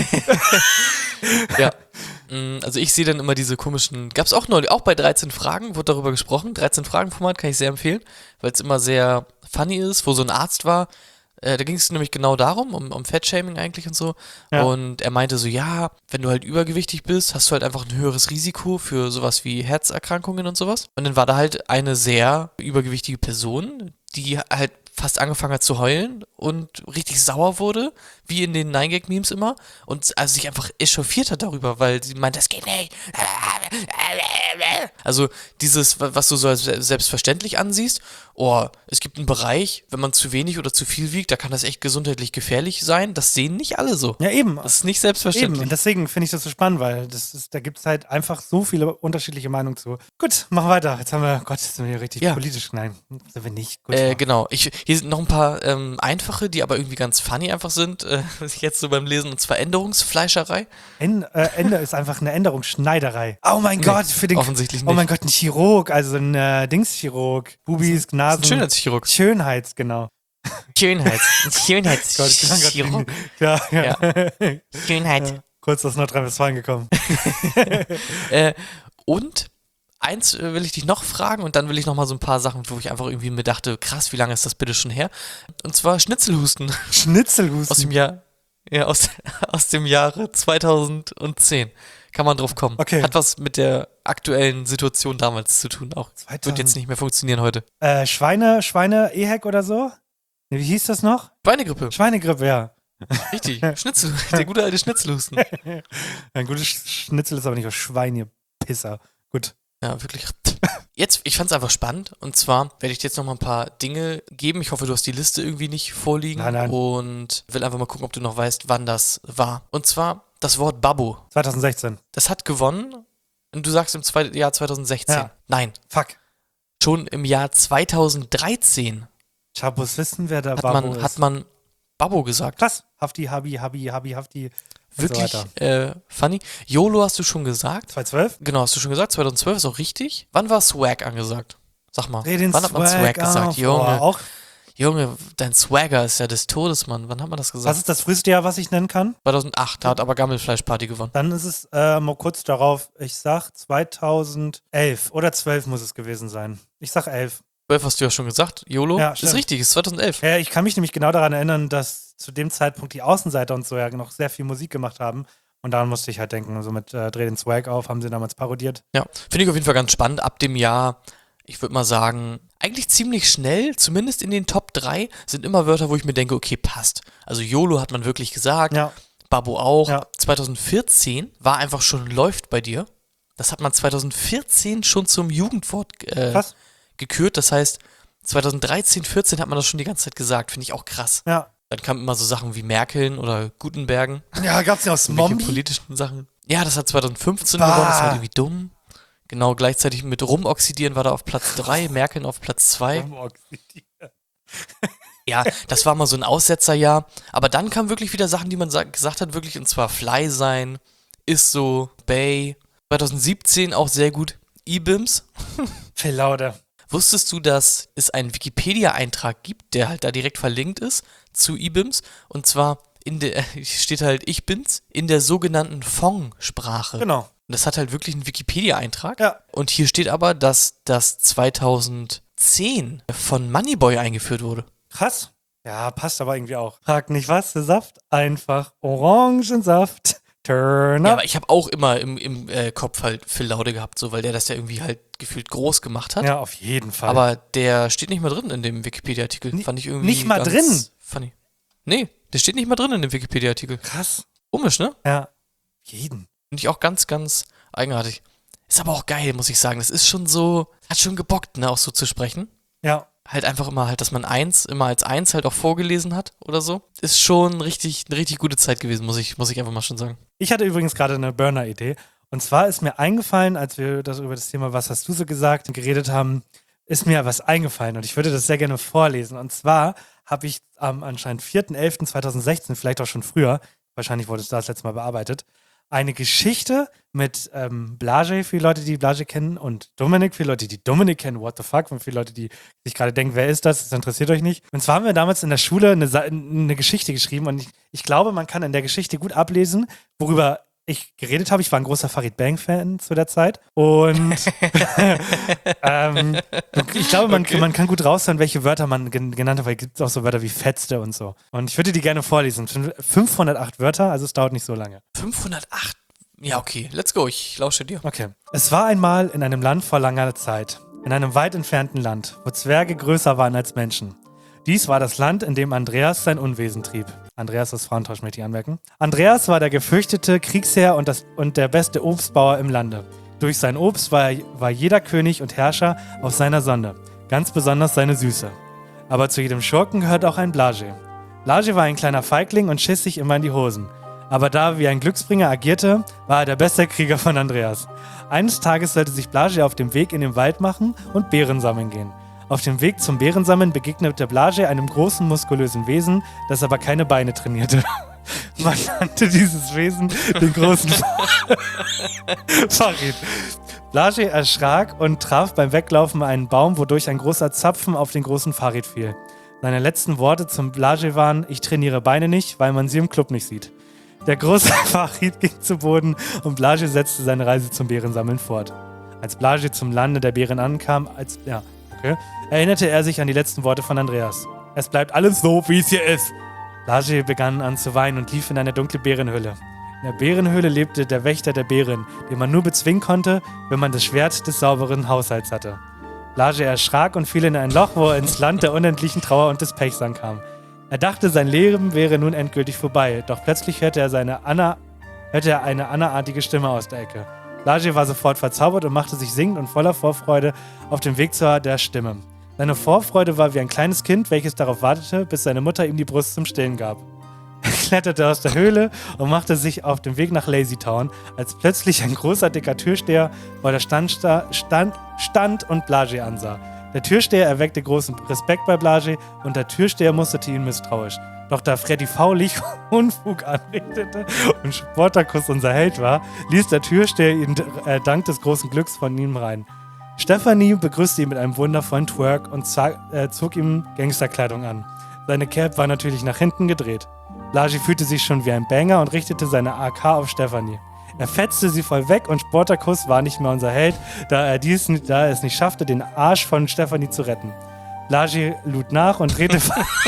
ja. Mm, Also ich sehe dann immer diese komischen, gab es auch neulich, auch bei dreizehn Fragen, wurde darüber gesprochen. dreizehn Fragen-Format kann ich sehr empfehlen, weil es immer sehr funny ist, wo so ein Arzt war. Äh, da ging es nämlich genau darum, um, um Fettshaming eigentlich und so. Ja. Und er meinte so, ja, wenn du halt übergewichtig bist, hast du halt einfach ein höheres Risiko für sowas wie Herzerkrankungen und sowas. Und dann war da halt eine sehr übergewichtige Person, die halt fast angefangen hat zu heulen und richtig sauer wurde, wie in den Nine-Gag-Memes immer. Und also sich einfach echauffiert hat darüber, weil sie meint, das geht nicht. Also dieses, was du so als selbstverständlich ansiehst, oh, es gibt einen Bereich, wenn man zu wenig oder zu viel wiegt, da kann das echt gesundheitlich gefährlich sein. Das sehen nicht alle so. Ja, eben. Das ist nicht Eben. selbstverständlich. Und deswegen finde ich das so spannend, weil das ist, da gibt es halt einfach so viele unterschiedliche Meinungen zu. Gut, machen wir weiter. Jetzt haben wir, Gott, jetzt sind wir hier richtig Ja. politisch. Nein, sind wir nicht. Gut, Äh, mach. genau. Ich, hier sind noch ein paar ähm, einfache, die aber irgendwie ganz funny einfach sind, äh, was ich jetzt so beim Lesen, und zwar Änderungsfleischerei. En, äh, Ende ist einfach eine Änderungsschneiderei. Oh mein Nee, Gott, für den. offensichtlich Oh mein nicht. Gott, ein Chirurg, also ein äh, Dingschirurg. Bubis, Ein Nasen. Schönheitschirurg. Schönheits, genau. Schönheits. Gott, Schönheitschirurg. ja, ja. Ja. Schönheit. Ja, kurz aus Nordrhein-Westfalen gekommen. Äh, und eins äh, will ich dich noch fragen und dann will ich noch mal so ein paar Sachen, wo ich einfach irgendwie mir dachte, krass, wie lange ist das bitte schon her? Und zwar Schnitzelhusten Schnitzelhusten. aus dem Jahr, ja, aus, aus dem Jahre zweitausendzehn. Kann man drauf kommen. Okay. Hat was mit der aktuellen Situation damals zu tun auch. Wird jetzt nicht mehr funktionieren heute. Äh, Schweine, Schweine, Ehek oder so? Nee, wie hieß das noch? Schweinegrippe, Schweinegrippe, ja. richtig. Schnitzel, der gute alte Schnitzelhusten. Ein gutes Sch- Schnitzel ist aber nicht aus Schwein, ihr Pisser. Gut. Ja, wirklich. Jetzt, ich fand's einfach spannend und zwar werde ich dir jetzt noch mal ein paar Dinge geben. Ich hoffe, du hast die Liste irgendwie nicht vorliegen Nein, nein. und will einfach mal gucken, ob du noch weißt, wann das war. Und zwar das Wort Babbo. zwanzig sechzehn. Das hat gewonnen und du sagst im zwei, Jahr zweitausendsechzehn. Ja. Nein, Fuck. schon im Jahr zweitausenddreizehn Chabos wissen, wer da hat Babbo man, ist. hat man Babbo gesagt. Krass. Hafti, Habi, Habi, Habi, Hafti. Und Wirklich so weiter. äh, funny. YOLO hast du schon gesagt. zweitausendzwölf? Genau, hast du schon gesagt. zweitausendzwölf ist auch richtig. Wann war Swag angesagt? Sag mal. Dreh den Wann hat man Swag gesagt? auf. Junge, Oh, auch, Junge, dein Swagger ist ja des Todes, Mann. Wann hat man das gesagt? was ist das früheste Jahr, was ich nennen kann? zweitausendacht, da hat aber Gammelfleischparty gewonnen. Dann ist es äh, mal kurz darauf, ich sag zweitausendelf oder zwölf muss es gewesen sein. Ich sag elf. zwölf hast du ja schon gesagt. YOLO? Ja, ist stimmt. richtig, ist zweitausendelf. Ja, ich kann mich nämlich genau daran erinnern, dass zu dem Zeitpunkt die Außenseiter und so ja noch sehr viel Musik gemacht haben. Und daran musste ich halt denken. Also mit äh, Dreh den Swag auf, haben sie damals parodiert. Ja, finde ich auf jeden Fall ganz spannend. Ab dem Jahr, ich würde mal sagen, eigentlich ziemlich schnell, zumindest in den Top drei, sind immer Wörter, wo ich mir denke, okay, passt. Also YOLO hat man wirklich gesagt, Ja, Babbo auch. Ja. zweitausendvierzehn war einfach schon läuft bei dir. Das hat man zweitausendvierzehn schon zum Jugendwort äh, krass. gekürt. Das heißt, zweitausenddreizehn, vierzehn hat man das schon die ganze Zeit gesagt. Finde ich auch krass. Ja. Dann kamen immer so Sachen wie Merkeln oder Gutenbergen. Ja, gab's ja aus Irgendwelche Mombi? politischen Sachen. Ja, das hat zweitausendfünfzehn Bah. gewonnen. Das war irgendwie dumm. Genau, gleichzeitig mit Rumoxidieren war da auf Platz drei, Merkeln auf Platz zwei. Ja, das war mal so ein Aussetzerjahr. Aber dann kamen wirklich wieder Sachen, die man sa- gesagt hat, wirklich, und zwar Fly sein, ist so, Bay. zweitausendsiebzehn auch sehr gut, I-Bims. Viel lauter. Wusstest du, dass es einen Wikipedia-Eintrag gibt, der halt da direkt verlinkt ist zu I-Bims? Und zwar in der, steht halt Ich bin's, in der sogenannten Fong-Sprache. Genau. Und das hat halt wirklich einen Wikipedia-Eintrag. Ja. Und hier steht aber, dass das zweitausendzehn von Moneyboy eingeführt wurde. Krass. Ja, passt aber irgendwie auch. Frag nicht was, der Saft, einfach Orangensaft. Turn Ja, up. aber ich habe auch immer im, im äh, Kopf halt Phil Laude gehabt, so, weil der das ja irgendwie halt gefühlt groß gemacht hat. Ja, auf jeden Fall. Aber der steht nicht mal drin in dem Wikipedia-Artikel. Ni- Fand ich irgendwie nicht mal ganz drin? Funny. Nee, der steht nicht mal drin in dem Wikipedia-Artikel. krass. Komisch, ne? Ja. Jeden. Finde ich auch ganz, ganz eigenartig. Ist aber auch geil, muss ich sagen. Das ist schon so, hat schon gebockt, ne, auch so zu sprechen. Ja. Halt einfach immer halt, dass man eins immer als eins halt auch vorgelesen hat oder so. Ist schon richtig, eine richtig gute Zeit gewesen, muss ich, muss ich einfach mal schon sagen. Ich hatte übrigens gerade eine Burner-Idee. Und zwar ist mir eingefallen, als wir das über das Thema Was hast du so gesagt geredet haben, ist mir was eingefallen und ich würde das sehr gerne vorlesen. Und zwar habe ich am anscheinend vierten elften zweitausendsechzehn, vielleicht auch schon früher, wahrscheinlich wurde es da das letzte Mal bearbeitet, eine Geschichte mit ähm, Blase für die Leute, die Blase kennen und Dominik für die Leute, die Dominik kennen, what the fuck, und für die Leute, die sich gerade denken, wer ist das, das interessiert euch nicht. Und zwar haben wir damals in der Schule eine, Sa- eine Geschichte geschrieben und ich, ich glaube, man kann in der Geschichte gut ablesen, worüber ich geredet habe. Ich war ein großer Farid Bang-Fan zu der Zeit und ähm, ich glaube, man, Okay. man kann gut raushören, welche Wörter man gen- genannt hat, weil es gibt auch so Wörter wie Fetzte und so. Und ich würde die gerne vorlesen. Fün- fünfhundertacht Wörter, also es dauert nicht so lange. fünfhundertacht? Ja, okay, let's go, ich lausche dir. Okay. Es war einmal in einem Land vor langer Zeit, in einem weit entfernten Land, wo Zwerge größer waren als Menschen. Dies war das Land, in dem Andreas sein Unwesen trieb. Andreas ist Frauentausch, möchte ich anmerken. Andreas war der gefürchtete Kriegsherr und, das, und der beste Obstbauer im Lande. Durch sein Obst war, war jeder König und Herrscher auf seiner Sonde, ganz besonders seine Süße. Aber zu jedem Schurken gehört auch ein Blase. Blase war ein kleiner Feigling und schiss sich immer in die Hosen. Aber da er wie ein Glücksbringer agierte, war er der beste Krieger von Andreas. Eines Tages sollte sich Blase auf dem Weg in den Wald machen und Beeren sammeln gehen. Auf dem Weg zum Beerensammeln begegnete Blase einem großen, muskulösen Wesen, das aber keine Beine trainierte. Man nannte dieses Wesen den großen Farid. Blase erschrak und traf beim Weglaufen einen Baum, wodurch ein großer Zapfen auf den großen Farid fiel. Seine letzten Worte zum Blase waren: Ich trainiere Beine nicht, weil man sie im Club nicht sieht. Der große Farid ging zu Boden und Blase setzte seine Reise zum Beerensammeln fort. Als Blase zum Lande der Beeren ankam, als, ja, okay, erinnerte er sich an die letzten Worte von Andreas. Es bleibt alles so, wie es hier ist. Blase begann an zu weinen und lief in eine dunkle Bärenhöhle. In der Bärenhöhle lebte der Wächter der Bären, den man nur bezwingen konnte, wenn man das Schwert des sauberen Haushalts hatte. Blase erschrak und fiel in ein Loch, wo er ins Land der unendlichen Trauer und des Pechs ankam. Er dachte, sein Leben wäre nun endgültig vorbei, doch plötzlich hörte er, seine Anna, hörte er eine Anna-artige Stimme aus der Ecke. Blase war sofort verzaubert und machte sich singend und voller Vorfreude auf dem Weg zur der Stimme. Seine Vorfreude war wie ein kleines Kind, welches darauf wartete, bis seine Mutter ihm die Brust zum Stillen gab. Er kletterte aus der Höhle und machte sich auf den Weg nach Lazy Town, als plötzlich ein großer, dicker Türsteher vor der Stand, stand, stand und Blase ansah. Der Türsteher erweckte großen Respekt bei Blase und der Türsteher musterte ihn misstrauisch. Doch da Freddy faulig Unfug anrichtete und Spartacus unser Held war, ließ der Türsteher ihn äh, dank des großen Glücks von ihm rein. Stephanie begrüßte ihn mit einem wundervollen Twerk und äh, zog ihm Gangsterkleidung an. Seine Cap war natürlich nach hinten gedreht. Blase fühlte sich schon wie ein Banger und richtete seine A K auf Stephanie. Er fetzte sie voll weg und Spartacus war nicht mehr unser Held, da er, dies, da er es nicht schaffte, den Arsch von Stephanie zu retten. Blase lud nach und drehte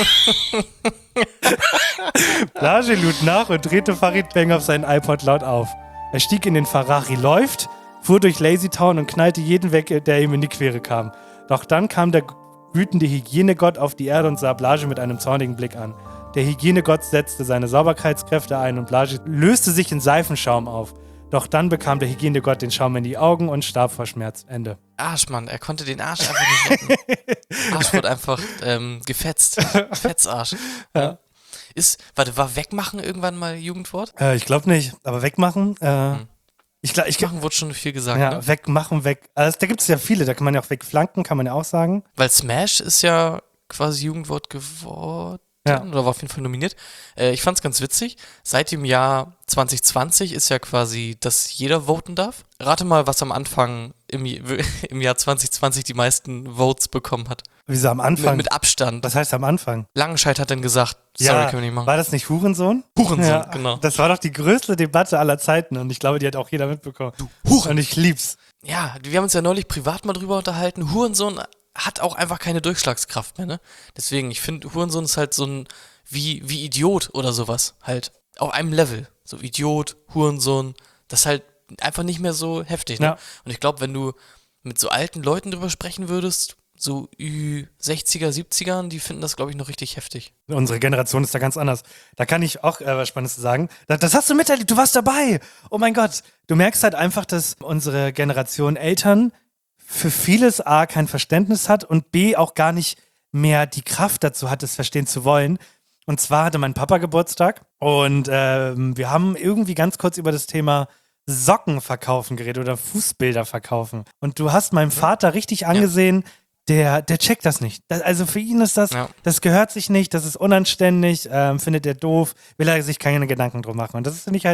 Blase lud nach und drehte Farid Bang auf seinen iPod laut auf. Er stieg in den Ferrari Läuft, fuhr durch Lazy Town und knallte jeden weg, der ihm in die Quere kam. Doch dann kam der wütende Hygienegott auf die Erde und sah Blase mit einem zornigen Blick an. Der Hygienegott setzte seine Sauberkeitskräfte ein und Blase löste sich in Seifenschaum auf. Doch dann bekam der Hygienegott den Schaum in die Augen und starb vor Schmerz. Ende. Arsch, Mann, er konnte den Arsch einfach nicht retten. Arsch wurde einfach ähm, gefetzt. Fetzarsch. Ja. Ist, warte, war wegmachen irgendwann mal Jugendwort? Äh, ich glaube nicht, aber wegmachen, äh, Hm. ich glaube, ich Wegmachen wurde schon viel gesagt, ja, ne? wegmachen, weg. Also, da gibt es ja viele, da kann man ja auch wegflanken, kann man ja auch sagen. Weil Smash ist ja quasi Jugendwort geworden. Ja. Oder war auf jeden Fall nominiert. Äh, ich fand's ganz witzig. Seit dem Jahr zwanzig zwanzig ist ja quasi, dass jeder voten darf. Rate mal, was am Anfang im, im Jahr zwanzig zwanzig die meisten Votes bekommen hat. Wieso am Anfang? Mit, mit Abstand. Was heißt am Anfang? Langenscheidt hat dann gesagt, sorry, können wir nicht machen. War das nicht Hurensohn? Hurensohn, Ja, genau. Das war doch die größte Debatte aller Zeiten und ich glaube, die hat auch jeder mitbekommen. Huren. Und ich lieb's. Ja, wir haben uns ja neulich privat mal drüber unterhalten. Hurensohn hat auch einfach keine Durchschlagskraft mehr, ne? Deswegen, ich finde, Hurensohn ist halt so ein, wie, wie Idiot oder sowas, halt. Auf einem Level. So Idiot, Hurensohn, das ist halt einfach nicht mehr so heftig, ne? Ja. Und ich glaube, wenn du mit so alten Leuten drüber sprechen würdest, so Ü sechziger, siebzigern, die finden das, glaube ich, noch richtig heftig. Unsere Generation ist da ganz anders. Da kann ich auch äh, was Spannendes sagen. Das, das hast du miterlebt, du warst dabei. Oh mein Gott. Du merkst halt einfach, dass unsere Generation Eltern für vieles A kein Verständnis hat und B auch gar nicht mehr die Kraft dazu hat, es verstehen zu wollen. Und zwar hatte mein Papa Geburtstag und ähm, wir haben irgendwie ganz kurz über das Thema Socken verkaufen geredet oder Fußbilder verkaufen. Und du hast meinem Vater richtig angesehen, der, der checkt das nicht. Das, also für ihn ist das, Ja. das gehört sich nicht, das ist unanständig, ähm, findet er doof, will er sich keine Gedanken drum machen. Und das finde ich halt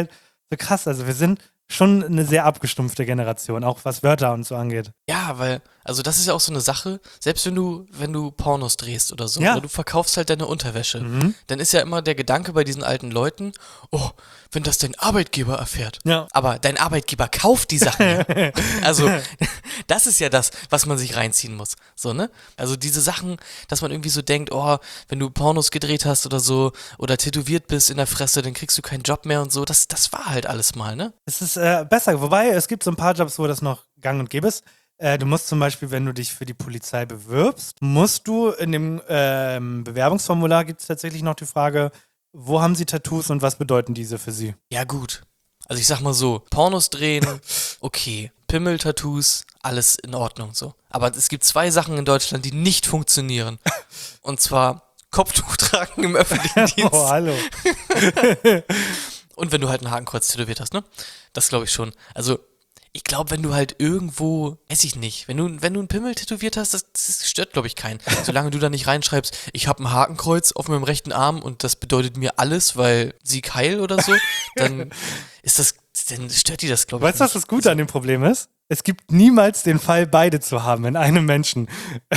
So krass, also wir sind schon eine sehr abgestumpfte Generation, auch was Wörter und so angeht. Ja, weil, also das ist ja auch so eine Sache, selbst wenn du, wenn du Pornos drehst oder so, Ja. oder du verkaufst halt deine Unterwäsche, Mhm. dann ist ja immer der Gedanke bei diesen alten Leuten, oh, wenn das dein Arbeitgeber erfährt. Ja. Aber dein Arbeitgeber kauft die Sachen ja. Also, das ist ja das, was man sich reinziehen muss. So, ne? Also diese Sachen, dass man irgendwie so denkt, oh, wenn du Pornos gedreht hast oder so, oder tätowiert bist in der Fresse, dann kriegst du keinen Job mehr und so, das, das war halt alles mal, ne? Es ist äh, besser, wobei es gibt so ein paar Jobs, wo das noch gang und gäbe ist. Äh, du musst zum Beispiel, wenn du dich für die Polizei bewirbst, musst du in dem ähm, Bewerbungsformular gibt es tatsächlich noch die Frage, wo haben sie Tattoos und was bedeuten diese für sie? Ja, gut. Also ich sag mal so, Pornos drehen, okay. Pimmel-Tattoos, alles in Ordnung so. Aber es gibt zwei Sachen in Deutschland, die nicht funktionieren. Und zwar Kopftuch tragen im öffentlichen Dienst. Oh, hallo. Und wenn du halt ein Hakenkreuz tätowiert hast, ne? Das glaube ich schon. Also, ich glaube, wenn du halt irgendwo, weiß ich nicht, wenn du, wenn du einen Pimmel tätowiert hast, das, das stört, glaube ich, keinen. Solange du da nicht reinschreibst, ich habe ein Hakenkreuz auf meinem rechten Arm und das bedeutet mir alles, weil Sieg heil oder so, dann ist das, dann stört die das, glaube ich. Weißt du, was das Gute an dem Problem ist? Es gibt niemals den Fall, beide zu haben in einem Menschen.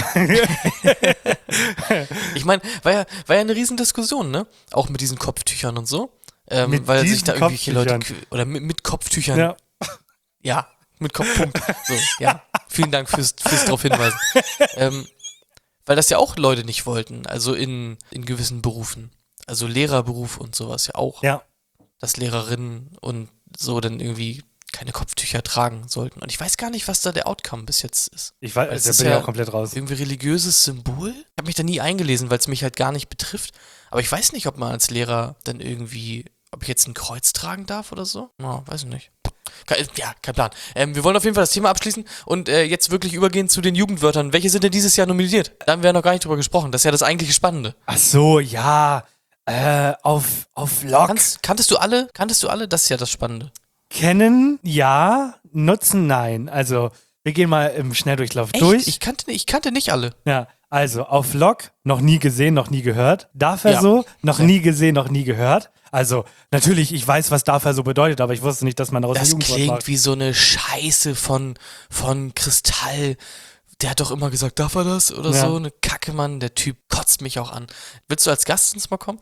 Ich meine, war ja, war ja eine Riesendiskussion, ne? Auch mit diesen Kopftüchern und so. Ähm, Mit weil sich diesen da irgendwelche Leute, Kopftüchern. oder mit, mit Kopftüchern, Ja. ja, mit Kopfpunkt, so, ja. Vielen Dank fürs, fürs drauf hinweisen. ähm, weil das ja auch Leute nicht wollten, also in, in gewissen Berufen. Also Lehrerberuf und sowas ja auch. Ja. Dass Lehrerinnen und so dann irgendwie keine Kopftücher tragen sollten. Und ich weiß gar nicht, was da der Outcome bis jetzt ist. Ich Weil weiß, es da ist bin ich ja auch komplett raus. Irgendwie religiöses Symbol? Ich habe mich da nie eingelesen, weil es mich halt gar nicht betrifft. Aber ich weiß nicht, ob man als Lehrer dann irgendwie, ob ich jetzt ein Kreuz tragen darf oder so. Ja, weiß ich nicht. Ke- Ja, kein Plan. Ähm, wir wollen auf jeden Fall das Thema abschließen und äh, jetzt wirklich übergehen zu den Jugendwörtern. Welche sind denn dieses Jahr nominiert? Da haben wir ja noch gar nicht drüber gesprochen. Das ist ja das eigentliche Spannende. Ach so, ja. Äh, auf, auf Lock. Kanntest, kanntest du alle? Kanntest du alle? Das ist ja das Spannende. Kennen, ja. Nutzen, nein. Also, wir gehen mal im Schnelldurchlauf durch. Ich kannte, ich kannte nicht alle. Ja, also auf Lock, noch nie gesehen, noch nie gehört. Darf er Ja. so, noch nie gesehen, noch nie gehört. Also, natürlich, ich weiß, was darf er so bedeutet, aber ich wusste nicht, dass man daraus ein Das Jugendwort klingt macht. wie so eine Scheiße von, von Kristall. Der hat doch immer gesagt, darf er das oder Ja. so? Eine Kacke, Mann. Der Typ kotzt mich auch an. Willst du als Gast ins mal kommen?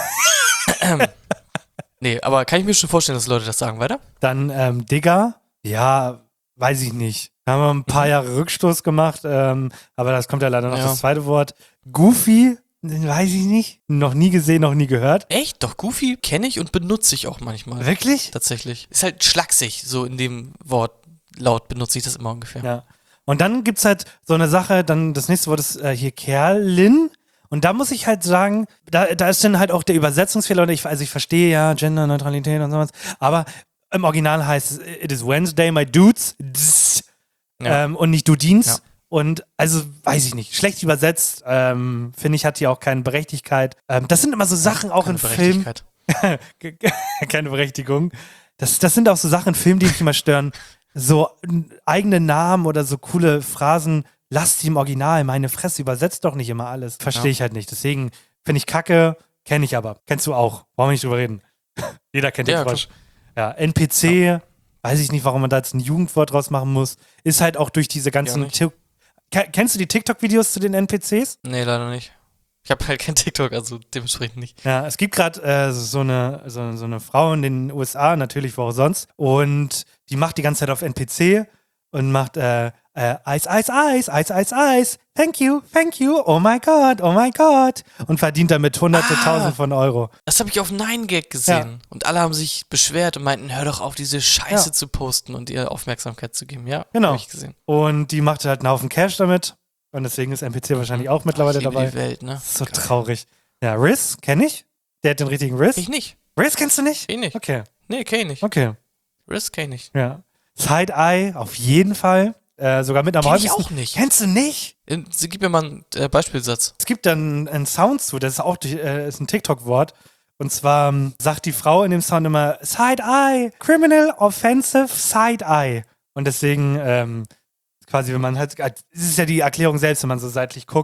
Nee, aber kann ich mir schon vorstellen, dass Leute das sagen, weiter? Dann, ähm, Digger, ja, weiß ich nicht. Da haben wir ein paar Jahre Rückstoß gemacht, ähm, aber das kommt ja leider noch Ja. das zweite Wort. Goofy, weiß ich nicht. Noch nie gesehen, noch nie gehört. Echt? Doch, Goofy kenne ich und benutze ich auch manchmal. Wirklich? Tatsächlich. Ist halt schlaksig, so in dem Wort. Laut benutze ich das immer ungefähr. Ja. Und dann gibt's halt so eine Sache, dann das nächste Wort ist äh, hier Kerlin. Und da muss ich halt sagen, da, da ist dann halt auch der Übersetzungsfehler. Und ich, also ich verstehe ja Genderneutralität und sowas. Aber im Original heißt es, it is Wednesday, my dudes. Dzz, Ja. ähm, und nicht du dienst. Ja. Und also, weiß ich nicht, schlecht übersetzt, ähm, finde ich, hat hier auch keine Berechtigkeit. Ähm, das sind immer so Sachen auch Keine in Filmen. Berechtigkeit. Keine Berechtigung. Das, das sind auch so Sachen in Filmen, die mich immer stören. So n- eigene Namen oder so coole Phrasen, lasst die im Original, meine Fresse, übersetzt doch nicht immer alles. Verstehe Ja. ich halt nicht. Deswegen finde ich Kacke, kenne ich aber. Kennst du auch. Wollen wir nicht drüber reden. Jeder kennt den Ja, Frosch. Ja, N P C, weiß ich nicht, warum man da jetzt ein Jugendwort draus machen muss. Ist halt auch durch diese ganzen. nicht. Tik- Ke- Kennst du die TikTok-Videos zu den N P Cs? Nee, leider nicht. Ich habe halt kein TikTok, also dementsprechend nicht. Ja, es gibt gerade äh, so, eine, so, so eine Frau in den U S A, natürlich, wo auch sonst, und die macht die ganze Zeit auf N P C und macht äh, äh, Eis, Eis, Eis, Eis, Eis, Eis, thank you, thank you, oh my God, oh my God, und verdient damit hunderte, Ah. tausend von Euro. Das habe ich auf Nine Gag gesehen. Und alle haben sich beschwert und meinten, hör doch auf, diese Scheiße Ja. zu posten und ihr Aufmerksamkeit zu geben. Ja, Genau. habe ich gesehen. Und die macht halt einen Haufen Cash damit und deswegen ist N P C wahrscheinlich auch mittlerweile ich liebe dabei. die Welt, ne? So Geil. traurig. Ja, Riz, kenne ich. Der hat den richtigen Riz. Ich nicht. Riz kennst du nicht? Ich nicht. Okay, Nee, kenn ich nicht. okay. Risk kenn ich nicht. Ja. Side-Eye, auf jeden Fall. Äh, sogar mit am Kenn ich häufigsten. auch nicht. Kennst du nicht? Ähm, Sie gib mir mal einen äh, Beispielsatz. Es gibt dann einen Sound zu, das ist auch durch, äh, ist ein TikTok-Wort. Und zwar ähm, sagt die Frau in dem Sound immer Side-Eye, Criminal Offensive Side-Eye. Und deswegen, ähm, quasi, wenn man halt, es ist ja die Erklärung selbst, wenn man so seitlich guckt,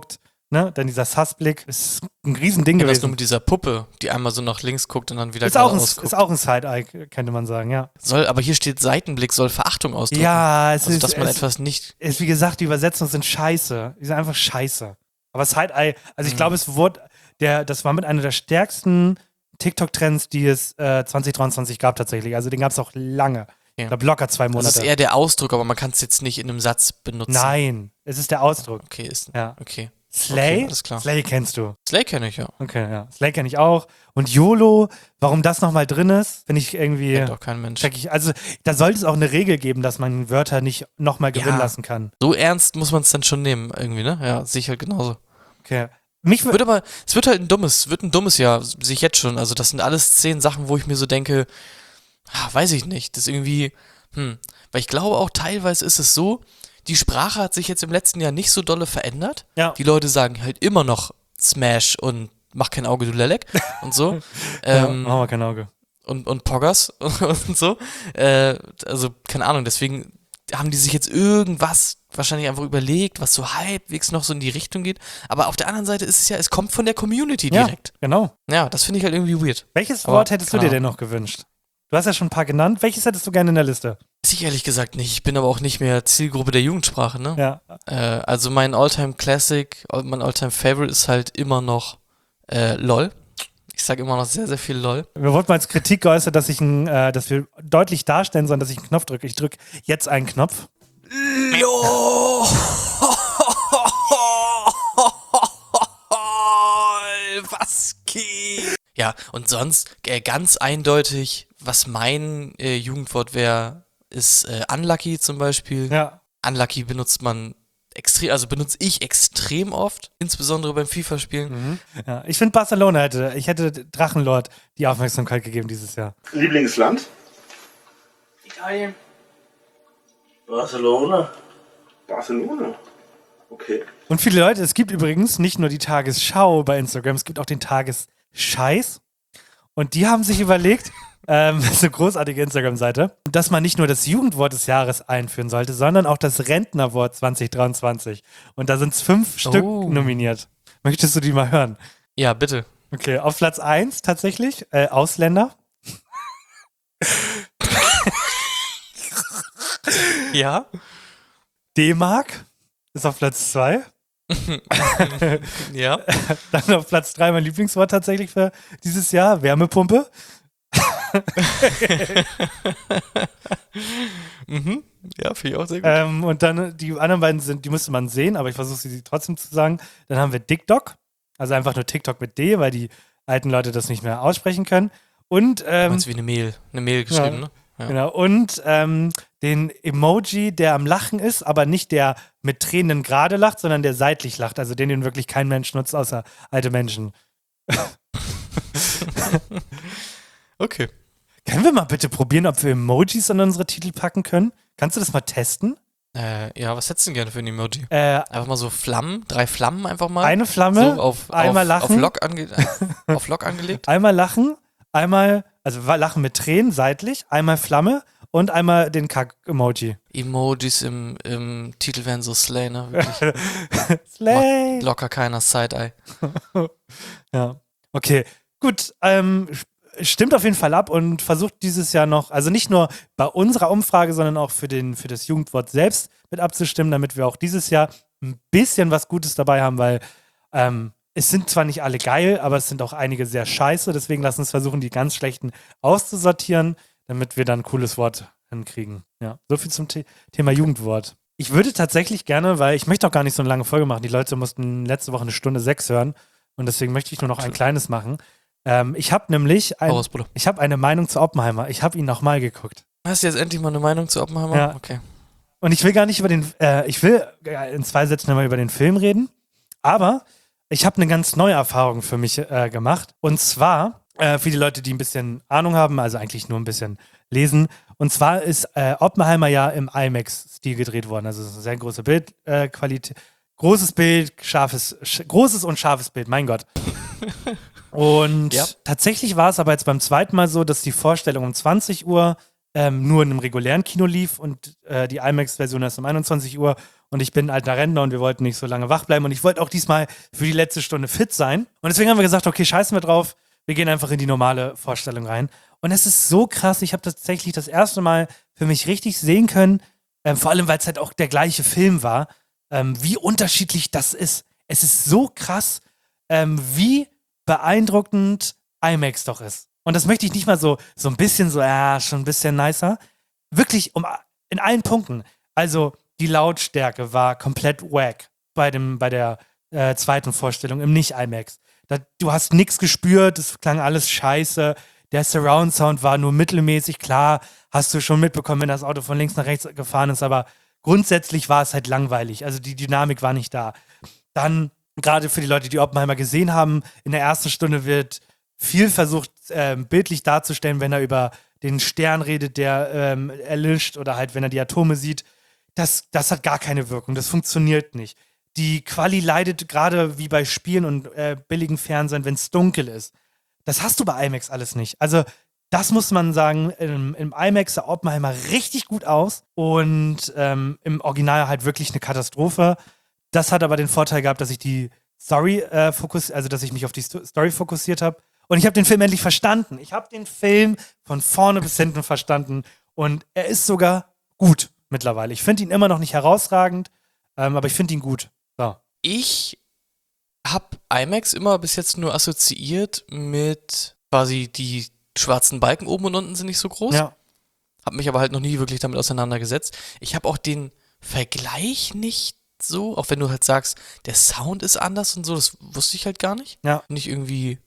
Ne? Dann dieser Sassblick ist ein Riesending Ja, das nur gewesen. mit dieser Puppe, die einmal so nach links guckt und dann wieder Ist auch, ein, geradeaus ist guckt. auch ein Side-Eye, könnte man sagen, ja. Soll, aber hier steht Seitenblick soll Verachtung ausdrücken. Ja, es also, ist, dass man es, etwas nicht... ist, wie gesagt, die Übersetzungen sind scheiße. Die sind einfach scheiße. Aber Side-Eye, also ich Mhm. glaube, es wurde, der, das war mit einer der stärksten TikTok-Trends, die es äh, zwanzig dreiundzwanzig gab tatsächlich. Also den gab es auch lange. Ja. Ich glaube, locker zwei Das Monate. ist eher der Ausdruck, aber man kann es jetzt nicht in einem Satz benutzen. Nein, es ist der Ausdruck. Okay, ist... Ja. Okay. Slay? Okay, alles klar. Slay kennst du. Slay kenne ich, ja. Okay, ja. Slay kenne ich auch. Und YOLO, warum das nochmal drin ist, finde ich irgendwie. Kennt auch kein Mensch. Check ich. Also, da sollte es auch eine Regel geben, dass man Wörter nicht nochmal gewinnen Ja. lassen kann. So ernst muss man es dann schon nehmen, irgendwie, ne? Ja, sehe ich halt genauso. Okay. Mich Wird aber, es wird halt ein dummes, wird ein dummes Jahr, sehe ich jetzt schon. Also das sind alles zehn Sachen, wo ich mir so denke, ah, weiß ich nicht, das ist irgendwie, hm, weil ich glaube auch teilweise ist es so, die Sprache hat sich jetzt im letzten Jahr nicht so dolle verändert. Ja. Die Leute sagen halt immer noch Smash und mach kein Auge, du Lelek und so. ähm, ja, machen wir kein Auge. und, und Poggers und so. Äh, also, keine Ahnung, deswegen haben die sich jetzt irgendwas wahrscheinlich einfach überlegt, was so halbwegs noch so in die Richtung geht. Aber auf der anderen Seite ist es ja, es kommt von der Community Ja, direkt. genau. Ja, das finde ich halt irgendwie weird. Welches Aber Wort hättest du keine dir denn noch gewünscht? Du hast ja schon ein paar genannt. Welches hättest du gerne in der Liste? Weiß ich ehrlich gesagt nicht. Ich bin aber auch nicht mehr Zielgruppe der Jugendsprache, ne? Ja. Äh, also mein Alltime Classic, mein Alltime Favorite ist halt immer noch äh, LOL. Ich sage immer noch sehr, sehr viel LOL. Wir wollten mal als Kritik geäußert, dass ich ein, äh, dass wir deutlich darstellen sollen, dass ich einen Knopf drücke. Ich drücke jetzt einen Knopf. Jo! Was geht? Ja, und sonst äh, ganz eindeutig, was mein äh, Jugendwort wäre, ist äh, unlucky zum Beispiel. Ja. Unlucky benutzt man extrem, also benutze ich extrem oft, insbesondere beim FIFA-Spielen. Mhm. Ja. Ich finde, Barcelona hätte, ich hätte Drachenlord die Aufmerksamkeit gegeben dieses Jahr. Lieblingsland? Italien. Barcelona. Barcelona. Okay. Und viele Leute, es gibt übrigens nicht nur die Tagesschau bei Instagram, es gibt auch den Tagesscheiß. Und die haben sich überlegt, ähm, das ist eine großartige Instagram-Seite, dass man nicht nur das Jugendwort des Jahres einführen sollte, sondern auch das Rentnerwort zwanzig dreiundzwanzig. Und da sind es fünf Stück Oh. nominiert. Möchtest du die mal hören? Ja, bitte. Okay, auf Platz eins tatsächlich, äh, Ausländer. Ja. D-Mark ist auf Platz zwei. Ja. Dann auf Platz drei mein Lieblingswort tatsächlich für dieses Jahr, Wärmepumpe. Mhm. Ja, finde ich auch sehr gut. Ähm, und dann die anderen beiden sind, die müsste man sehen, aber ich versuche sie trotzdem zu sagen. Dann haben wir TikTok, also einfach nur TikTok mit D, weil die alten Leute das nicht mehr aussprechen können. Und ähm, Meinst du wie eine Mail, eine Mail geschrieben, ja, ne? Ja. Genau. Und ähm, den Emoji, der am Lachen ist, aber nicht der mit Tränen gerade lacht, sondern der seitlich lacht. Also den, den wirklich kein Mensch nutzt, außer alte Menschen. Okay. Können wir mal bitte probieren, ob wir Emojis an unsere Titel packen können? Kannst du das mal testen? Äh, ja, was hättest du denn gerne für ein Emoji? Äh, Einfach mal so Flammen, drei Flammen einfach mal. Eine Flamme, so auf, einmal auf, lachen. Auf Lock, ange auf Lock angelegt. Einmal lachen, einmal, also Lachen mit Tränen, seitlich, einmal Flamme und einmal den Kack-Emoji. Emojis im, im Titel wären so Slay, ne? Wirklich. Slay! Macht locker keiner Side-Eye. Ja, okay. Gut, ähm, stimmt auf jeden Fall ab und versucht dieses Jahr noch, also nicht nur bei unserer Umfrage, sondern auch für, den, für das Jugendwort selbst mit abzustimmen, damit wir auch dieses Jahr ein bisschen was Gutes dabei haben, weil ähm, es sind zwar nicht alle geil, aber es sind auch einige sehr scheiße, deswegen lass uns versuchen, die ganz schlechten auszusortieren, damit wir dann ein cooles Wort hinkriegen. Ja, so viel zum The Thema Jugendwort. Ich würde tatsächlich gerne, weil ich möchte auch gar nicht so eine lange Folge machen, die Leute mussten letzte Woche eine Stunde sechs hören und deswegen möchte ich nur noch ein kleines machen. Ähm, ich habe nämlich ein, Raus, Bruder. ich habe eine Meinung zu Oppenheimer. Ich habe ihn nochmal geguckt. Hast du jetzt endlich mal eine Meinung zu Oppenheimer? Ja. Okay. Und ich will gar nicht über den, äh, ich will in zwei Sätzen nochmal über den Film reden, aber ich habe eine ganz neue Erfahrung für mich äh, gemacht. Und zwar, äh, für die Leute, die ein bisschen Ahnung haben, also eigentlich nur ein bisschen lesen, und zwar ist äh, Oppenheimer ja im IMAX-Stil gedreht worden. Also es ist eine sehr große Bildqualität, äh, großes Bild, scharfes, sch großes und scharfes Bild, mein Gott. Und Ja. tatsächlich war es aber jetzt beim zweiten Mal so, dass die Vorstellung um zwanzig Uhr ähm, nur in einem regulären Kino lief und äh, die IMAX-Version erst um einundzwanzig Uhr. Und ich bin ein alter Rentner und wir wollten nicht so lange wach bleiben. Und ich wollte auch diesmal für die letzte Stunde fit sein. Und deswegen haben wir gesagt, okay, scheißen wir drauf. Wir gehen einfach in die normale Vorstellung rein. Und es ist so krass. Ich habe tatsächlich das erste Mal für mich richtig sehen können, ähm, vor allem, weil es halt auch der gleiche Film war, ähm, wie unterschiedlich das ist. Es ist so krass, ähm, wie beeindruckend IMAX doch ist. Und das möchte ich nicht mal so, so ein bisschen so, ja, schon ein bisschen nicer. Wirklich um, in allen Punkten. Also die Lautstärke war komplett wack bei, dem, bei der äh, zweiten Vorstellung im Nicht-IMAX. Da, du hast nichts gespürt, es klang alles scheiße. Der Surround-Sound war nur mittelmäßig. Klar, hast du schon mitbekommen, wenn das Auto von links nach rechts gefahren ist, aber grundsätzlich war es halt langweilig. Also die Dynamik war nicht da. Dann, gerade für die Leute, die Oppenheimer gesehen haben, in der ersten Stunde wird viel versucht, äh, bildlich darzustellen, wenn er über den Stern redet, der ähm, erlischt oder halt, wenn er die Atome sieht. Das, das hat gar keine Wirkung. Das funktioniert nicht. Die Quali leidet gerade wie bei Spielen und äh, billigen Fernsehen, wenn es dunkel ist. Das hast du bei IMAX alles nicht. Also, das muss man sagen, im, im IMAX sah Oppenheimer richtig gut aus und ähm, im Original halt wirklich eine Katastrophe. Das hat aber den Vorteil gehabt, dass ich die Story äh, fokus, also dass ich mich auf die Sto- Story fokussiert habe. Und ich habe den Film endlich verstanden. Ich habe den Film von vorne bis hinten verstanden und er ist sogar gut mittlerweile. Ich finde ihn immer noch nicht herausragend, ähm, aber ich finde ihn gut. So. Ich habe IMAX immer bis jetzt nur assoziiert mit quasi die schwarzen Balken oben und unten sind nicht so groß. Ja. Hab mich aber halt noch nie wirklich damit auseinandergesetzt. Ich habe auch den Vergleich nicht so, auch wenn du halt sagst, der Sound ist anders und so, das wusste ich halt gar nicht. Ja. Nicht irgendwie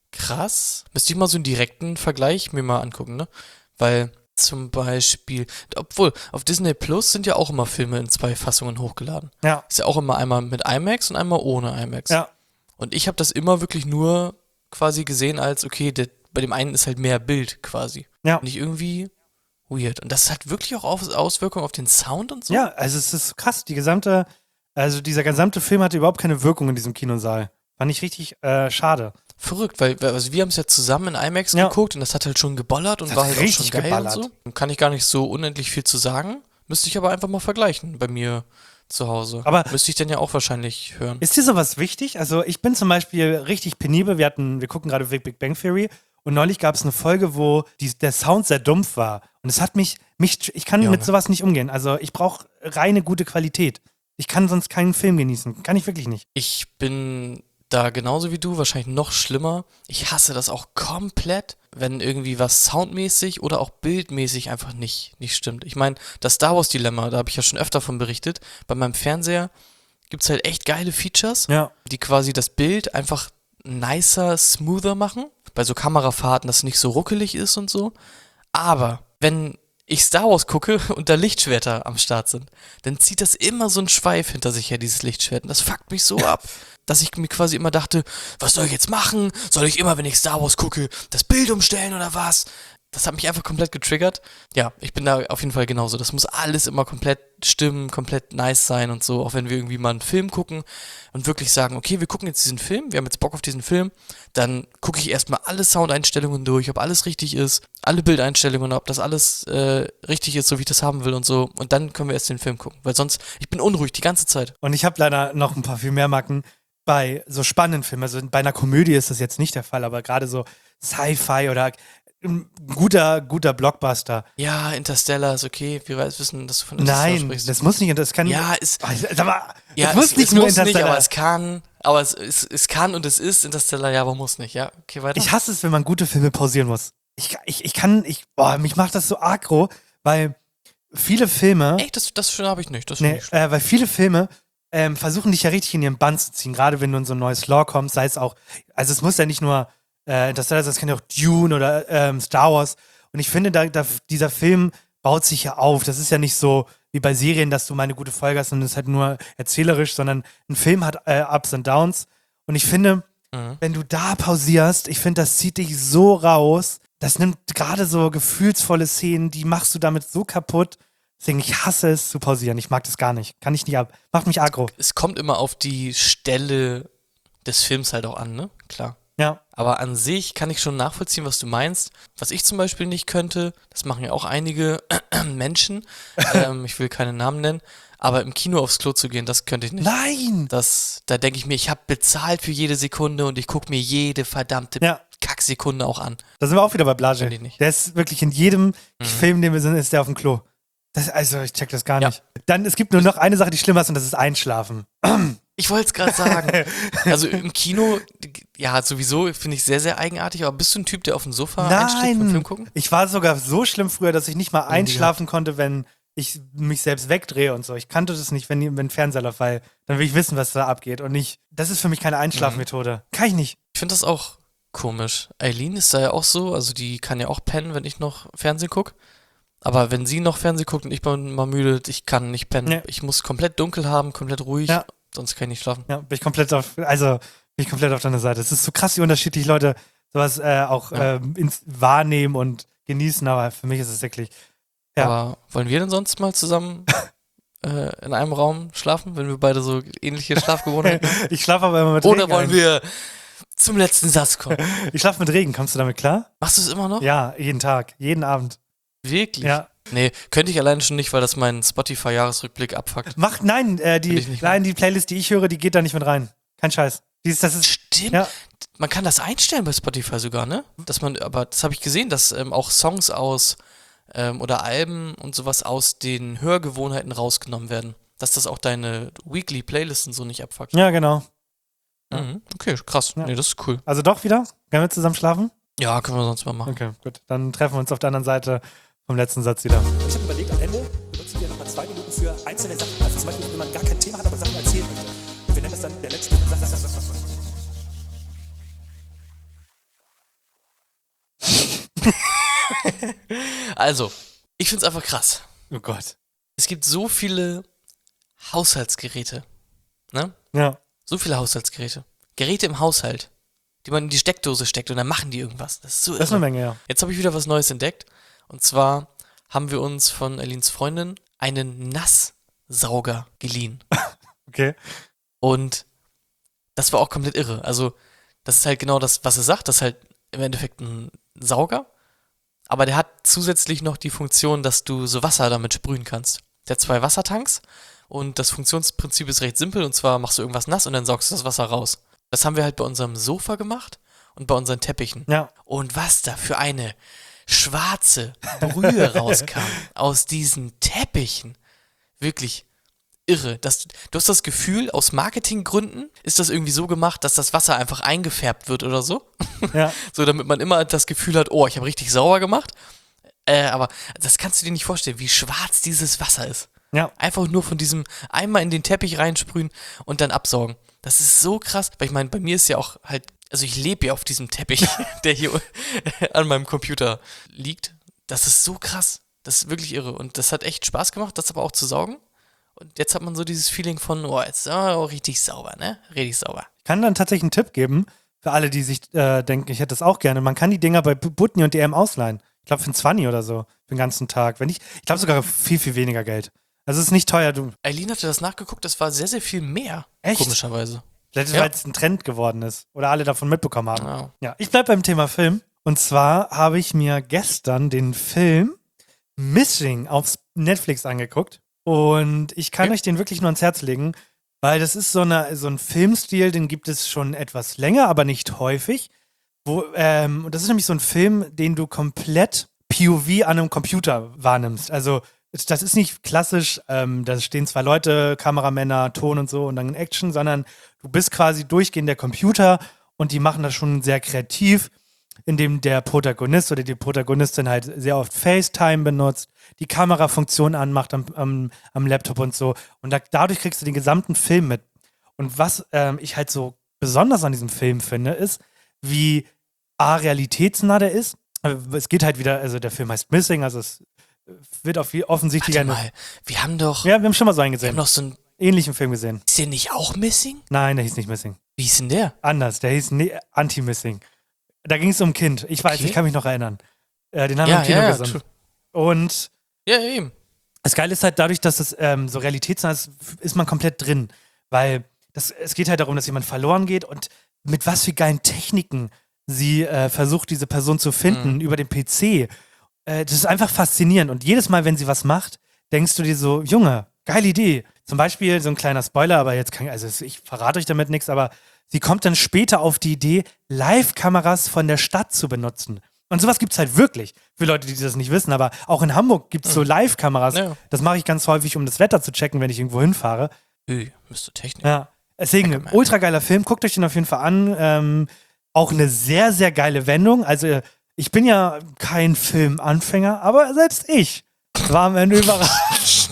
krass. Müsste ich mal so einen direkten Vergleich mir mal angucken, ne? Weil zum Beispiel, obwohl, auf Disney Plus sind ja auch immer Filme in zwei Fassungen hochgeladen. Ja. Ist ja auch immer einmal mit IMAX und einmal ohne IMAX. Ja. Und ich habe das immer wirklich nur quasi gesehen als, okay, der, bei dem einen ist halt mehr Bild quasi. Ja. Nicht irgendwie weird. Und das hat wirklich auch Aus- Auswirkungen auf den Sound und so? Ja, also es ist krass. Die gesamte, also dieser gesamte Film hatte überhaupt keine Wirkung in diesem Kinosaal. Fand ich richtig äh, schade. Verrückt, weil also wir haben es ja zusammen in IMAX Ja. geguckt und das hat halt schon geballert und Das war hat halt auch richtig schon geil geballert. und so. Kann ich gar nicht so unendlich viel zu sagen. Müsste ich aber einfach mal vergleichen bei mir zu Hause. Aber müsste ich dann ja auch wahrscheinlich hören. Ist dir sowas wichtig? Also ich bin zum Beispiel richtig penibel. Wir hatten, wir gucken gerade Big Bang Theory und neulich gab es eine Folge, wo die, der Sound sehr dumpf war. Und es hat mich, mich ich kann Junge. mit sowas nicht umgehen. Also ich brauche reine gute Qualität. Ich kann sonst keinen Film genießen. Kann ich wirklich nicht. Ich bin da genauso wie du, wahrscheinlich noch schlimmer. Ich hasse das auch komplett, wenn irgendwie was soundmäßig oder auch bildmäßig einfach nicht, nicht stimmt. Ich meine, das Star Wars Dilemma, da habe ich ja schon öfter von berichtet. Bei meinem Fernseher gibt es halt echt geile Features, Ja. die quasi das Bild einfach nicer, smoother machen. Bei so Kamerafahrten, dass es nicht so ruckelig ist und so. Aber wenn ich Star Wars gucke und da Lichtschwerter am Start sind, dann zieht das immer so einen Schweif hinter sich her, dieses Lichtschwert. Und das fuckt mich so ab, dass ich mir quasi immer dachte, was soll ich jetzt machen? Soll ich immer, wenn ich Star Wars gucke, das Bild umstellen oder was? Das hat mich einfach komplett getriggert. Ja, ich bin da auf jeden Fall genauso. Das muss alles immer komplett stimmen, komplett nice sein und so. Auch wenn wir irgendwie mal einen Film gucken und wirklich sagen, okay, wir gucken jetzt diesen Film, wir haben jetzt Bock auf diesen Film, dann gucke ich erstmal alle Soundeinstellungen durch, ob alles richtig ist, alle Bildeinstellungen, ob das alles äh, richtig ist, so wie ich das haben will und so. Und dann können wir erst den Film gucken. Weil sonst, ich bin unruhig die ganze Zeit. Und ich habe leider noch ein paar viel mehr Marken bei so spannenden Filmen. Also bei einer Komödie ist das jetzt nicht der Fall, aber gerade so Sci-Fi oder ein guter, guter Blockbuster. Ja, Interstellar ist okay. Wir weiß, wissen, dass du von Interstellar Nein, sprichst. das muss nicht, das kann. Ja, es, Oh, sag mal, ja, es muss es, nicht es nur muss nicht, Interstellar. aber es kann. Aber es, es, es kann und es ist Interstellar, ja, aber muss nicht. Ja, okay, weiter. Ich hasse es, wenn man gute Filme pausieren muss. Ich, ich, ich kann, ich, boah, mich macht das so aggro, weil viele Filme. Ey, das, das habe ich nicht. Das Nee, nicht äh, weil viele Filme ähm, versuchen dich ja richtig in ihren Bann zu ziehen, gerade wenn du in so ein neues Lore kommst, sei es auch, also es muss ja nicht nur äh, Interstellar sein, es kann ja auch Dune oder ähm, Star Wars. Und ich finde, da, da, dieser Film baut sich ja auf. Das ist ja nicht so wie bei Serien, dass du mal eine gute Folge hast und es ist halt nur erzählerisch, sondern ein Film hat äh, Ups und Downs. Und ich finde, Mhm. wenn du da pausierst, ich finde, das zieht dich so raus. Das nimmt gerade so gefühlsvolle Szenen, die machst du damit so kaputt. Deswegen, ich hasse es zu pausieren. Ich mag das gar nicht. Kann ich nicht ab. Macht mich aggro. Es kommt immer auf die Stelle des Films halt auch an, ne? Klar. Ja. Aber an sich kann ich schon nachvollziehen, was du meinst. Was ich zum Beispiel nicht könnte, das machen ja auch einige Menschen, ähm, ich will keine Namen nennen, aber im Kino aufs Klo zu gehen, das könnte ich nicht. Nein! Das, da denke ich mir, ich habe bezahlt für jede Sekunde und ich gucke mir jede verdammte Ja. Kacksekunde auch an. Da sind wir auch wieder bei Blage. Kenn ich nicht. Der ist wirklich in jedem Mhm. Film, den wir sind, ist der auf dem Klo. Das, also, ich check das gar Ja. nicht. Dann, es gibt nur noch eine Sache, die schlimmer ist, und das ist Einschlafen. Ich wollte es gerade sagen. Also im Kino, ja, sowieso finde ich sehr, sehr eigenartig, aber bist du ein Typ, der auf dem Sofa einschläft beim Film gucken? Ich war sogar so schlimm früher, dass ich nicht mal einschlafen konnte, wenn ich mich selbst wegdrehe und so. Ich kannte das nicht, wenn, wenn Fernseher läuft, weil dann will ich wissen, was da abgeht. Und nicht, das ist für mich keine Einschlafmethode. Kann ich nicht. Ich finde das auch komisch. Eileen ist da ja auch so, also die kann ja auch pennen, wenn ich noch Fernsehen gucke. Aber wenn sie noch Fernsehen guckt und ich bin mal müde, ich kann nicht pennen. Nee. Ich muss komplett dunkel haben, komplett ruhig, Ja. sonst kann ich nicht schlafen. Ja, bin ich komplett auf, also bin ich komplett auf deiner Seite. Es ist so krass, wie unterschiedlich Leute sowas äh, auch Ja. ähm, ins, wahrnehmen und genießen, aber für mich ist es wirklich. Ja. Aber wollen wir denn sonst mal zusammen äh, in einem Raum schlafen, wenn wir beide so ähnliche Schlafgewohnheiten haben? Ich schlafe aber immer mit Oder Regen wollen ein. wir zum letzten Satz kommen? Ich schlafe mit Regen, kommst du damit klar? Machst du es immer noch? Ja, jeden Tag, jeden Abend. Wirklich? Ja. Nee, könnte ich alleine schon nicht, weil das meinen Spotify-Jahresrückblick abfuckt. Macht, nein, äh, die, Will ich nicht nein, die Playlist, die ich höre, die geht da nicht mit rein. Kein Scheiß. Die ist, das ist, Stimmt. ja, Man kann das einstellen bei Spotify sogar, ne? Dass man, aber das habe ich gesehen, dass ähm, auch Songs aus ähm, oder Alben und sowas aus den Hörgewohnheiten rausgenommen werden. Dass das auch deine Weekly Playlisten so nicht abfuckt. ja, genau. Mhm. Okay, krass. Ja. Nee, das ist cool. Also doch wieder? Können wir zusammen schlafen? Ja, können wir sonst mal machen. Okay, gut. Dann treffen wir uns auf der anderen Seite vom letzten Satz wieder. Ich habe überlegt, am Ende benutzen wir nochmal zwei Minuten für einzelne Sachen. Also zum Beispiel, wenn man gar kein Thema hat, aber Sachen erzählen möchte. Und wir nennen das dann der letzte Satz. Also, ich find's einfach krass. Oh Gott. Es gibt so viele Haushaltsgeräte. Ne? Ja. So viele Haushaltsgeräte. Geräte im Haushalt, die man in die Steckdose steckt und dann machen die irgendwas. Das ist so Das ist eine irre. Menge, ja. Jetzt habe ich wieder was Neues entdeckt. Und zwar haben wir uns von Eileens Freundin einen Nasssauger geliehen. Okay. Und das war auch komplett irre. Also, das ist halt genau das, was er sagt. Das ist halt im Endeffekt ein Sauger. Aber der hat zusätzlich noch die Funktion, dass du so Wasser damit sprühen kannst. Der hat zwei Wassertanks und das Funktionsprinzip ist recht simpel. Und zwar machst du irgendwas nass und dann saugst du das Wasser raus. Das haben wir halt bei unserem Sofa gemacht und bei unseren Teppichen. Ja. Und was da für eine schwarze Brühe rauskam aus diesen Teppichen. Wirklich irre. Das, du hast das Gefühl, aus Marketinggründen ist das irgendwie so gemacht, dass das Wasser einfach eingefärbt wird oder so. Ja. So, damit man immer das Gefühl hat, oh, ich habe richtig sauber gemacht. Äh, aber das kannst du dir nicht vorstellen, wie schwarz dieses Wasser ist. Ja. Einfach nur von diesem einmal in den Teppich reinsprühen und dann absaugen. Das ist so krass, weil ich meine, bei mir ist ja auch halt, also ich lebe ja auf diesem Teppich, der hier an meinem Computer liegt. Das ist so krass. Das ist wirklich irre. Und das hat echt Spaß gemacht, das aber auch zu saugen. Und jetzt hat man so dieses Feeling von, oh, jetzt ist oh, richtig sauber, ne? Richtig sauber. Ich kann dann tatsächlich einen Tipp geben, für alle, die sich äh, denken, ich hätte das auch gerne. Man kann die Dinger bei Butni und D M ausleihen. Ich glaube für einen zwanzig oder so, für den ganzen Tag. Wenn ich, ich glaube sogar viel, viel weniger Geld. Also es ist nicht teuer. Du, Eileen hatte das nachgeguckt, das war sehr, sehr viel mehr. Echt? Komischerweise. vielleicht Ja. weil es ein Trend geworden ist oder alle davon mitbekommen haben. Ja. Ja, ich bleibe beim Thema Film. Und zwar habe ich mir gestern den Film Missing auf Netflix angeguckt. Und ich kann Okay. euch den wirklich nur ans Herz legen, weil das ist so, eine, so ein Filmstil, den gibt es schon etwas länger, aber nicht häufig. Wo, ähm, und das ist nämlich so ein Film, den du komplett P O V an einem Computer wahrnimmst. Also das ist nicht klassisch, ähm, da stehen zwei Leute, Kameramänner, Ton und so und dann Action, sondern du bist quasi durchgehend der Computer und die machen das schon sehr kreativ, indem der Protagonist oder die Protagonistin halt sehr oft FaceTime benutzt, die Kamerafunktion anmacht am, am, am Laptop und so. Und da, dadurch kriegst du den gesamten Film mit. Und was ähm, ich halt so besonders an diesem Film finde, ist, wie A, realitätsnah der ist. Es geht halt wieder, also der Film heißt Missing, also es wird auf offensichtlich Warte eine. mal, wir haben doch, Ja, wir haben schon mal so einen wir gesehen. haben doch so einen, Ähnlichen Film gesehen. ist der nicht auch Missing? Nein, der hieß nicht Missing. Wie ist denn der? Anders, der hieß ne, Anti-Missing. Da ging es um ein Kind. Ich weiß, Okay. ich kann mich noch erinnern. Äh, den haben Ja, wir im Kino ja, ja, gesehen. true. Und Ja, eben. das Geile ist halt dadurch, dass es ähm, so realitätsnah ist, ist man komplett drin. Weil das, es geht halt darum, dass jemand verloren geht und mit was für geilen Techniken sie äh, versucht, diese Person zu finden Mhm. über den P C. Äh, das ist einfach faszinierend. Und jedes Mal, wenn sie was macht, denkst du dir so, Junge, geile Idee. Zum Beispiel, so ein kleiner Spoiler, aber jetzt kann also ich verrate euch damit nichts, aber sie kommt dann später auf die Idee, Live-Kameras von der Stadt zu benutzen. Und sowas gibt's halt wirklich. Für Leute, die das nicht wissen, aber auch in Hamburg gibt's so Live-Kameras. Ja. Das mache ich ganz häufig, um das Wetter zu checken, wenn ich irgendwo hinfahre. Ui, müsste Technik. Ja. Deswegen, ultra geiler Film, guckt euch den auf jeden Fall an. Ähm, auch eine sehr, sehr geile Wendung. Also, ich bin ja kein Filmanfänger, aber selbst ich war am Ende überrascht.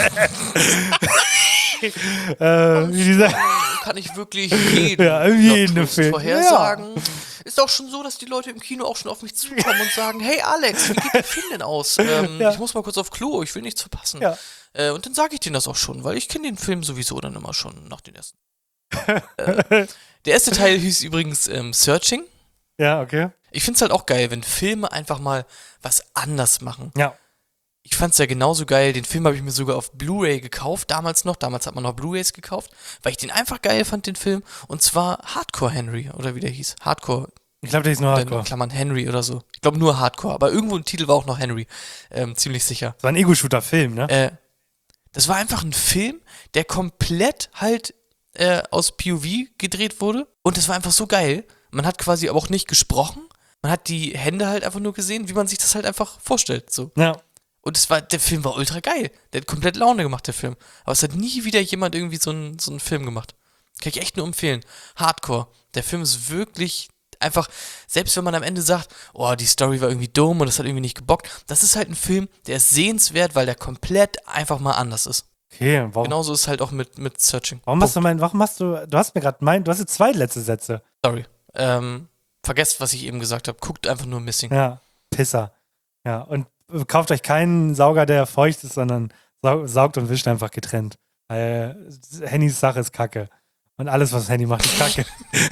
äh, wie dieser Kann ich wirklich jeden, Ja, jeden Plot-Twist Film. vorhersagen. Ist auch schon so, dass die Leute im Kino auch schon auf mich zukommen und sagen, hey Alex, wie geht der Film denn aus? Ähm, Ja. Ich muss mal kurz auf Klo, ich will nichts verpassen. Ja. Äh, und dann sage ich denen das auch schon, weil ich kenne den Film sowieso dann immer schon nach den ersten. äh, der erste Teil hieß übrigens ähm, Searching. Ja, okay. Ich finde es halt auch geil, wenn Filme einfach mal was anders machen. Ja. Ich fand es ja genauso geil. Den Film habe ich mir sogar auf Blu-ray gekauft, damals noch. Damals hat man noch Blu-rays gekauft, weil ich den einfach geil fand, den Film. Und zwar Hardcore Henry, oder wie der hieß. Hardcore. Ich glaube, der hieß nur Oder Hardcore. in Klammern Henry oder so. Ich glaube nur Hardcore, aber irgendwo im Titel war auch noch Henry. Ähm, ziemlich sicher. Das war ein Ego-Shooter-Film, ne? Äh, das war einfach ein Film, der komplett halt äh, aus P O V gedreht wurde. Und das war einfach so geil. Man hat quasi aber auch nicht gesprochen. Man hat die Hände halt einfach nur gesehen, wie man sich das halt einfach vorstellt. So. Ja. Und es war, der Film war ultra geil. Der hat komplett Laune gemacht, der Film. Aber es hat nie wieder jemand irgendwie so einen, so einen Film gemacht. Kann ich echt nur empfehlen. Hardcore. Der Film ist wirklich einfach, selbst wenn man am Ende sagt, oh, die Story war irgendwie dumm und das hat irgendwie nicht gebockt, das ist halt ein Film, der ist sehenswert, weil der komplett einfach mal anders ist. Okay, warum, Genauso ist es halt auch mit, mit Searching. warum hast du mein, warum hast du, du hast mir gerade mein, du hast jetzt zwei letzte Sätze. Sorry. Ähm, vergesst, was ich eben gesagt habe. Guckt einfach nur Missing. Ja, Pisser. Ja, und kauft euch keinen Sauger, der feucht ist, sondern sau- saugt und wischt einfach getrennt. Weil Hennys Sache ist Kacke. Und alles, was Henny macht, ist Kacke.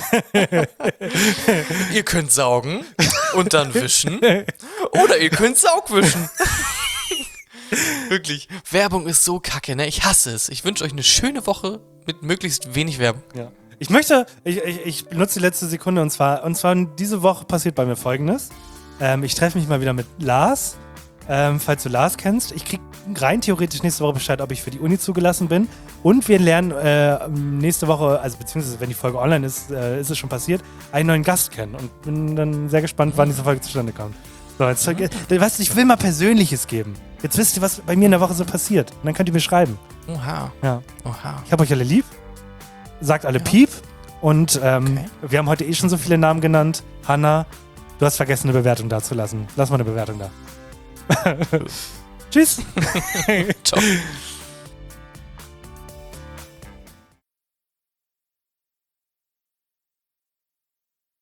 Ihr könnt saugen und dann wischen. Oder ihr könnt Saugwischen. Wirklich. Werbung ist so kacke, ne? Ich hasse es. Ich wünsche euch eine schöne Woche mit möglichst wenig Werbung. Ja. Ich möchte, ich, ich, ich benutze die letzte Sekunde und zwar, und zwar diese Woche passiert bei mir Folgendes. Ähm, ich treffe mich mal wieder mit Lars, ähm, falls du Lars kennst. Ich krieg rein theoretisch nächste Woche Bescheid, ob ich für die Uni zugelassen bin. Und wir lernen äh, nächste Woche, also beziehungsweise wenn die Folge online ist, äh, ist es schon passiert, einen neuen Gast kennen. Und bin dann sehr gespannt, wann diese Folge zustande kommt. So, jetzt, äh, weißt du, ich will mal Persönliches geben. Jetzt wisst ihr, was bei mir in der Woche so passiert. Und dann könnt ihr mir schreiben. Oha. Ja. Oha. Ich habe euch alle lieb. Sagt alle Ja. Piep. Und ähm, Okay. wir haben heute eh schon so viele Namen genannt. Hanna, du hast vergessen, eine Bewertung dazulassen. Lass mal eine Bewertung da. Tschüss. Ciao.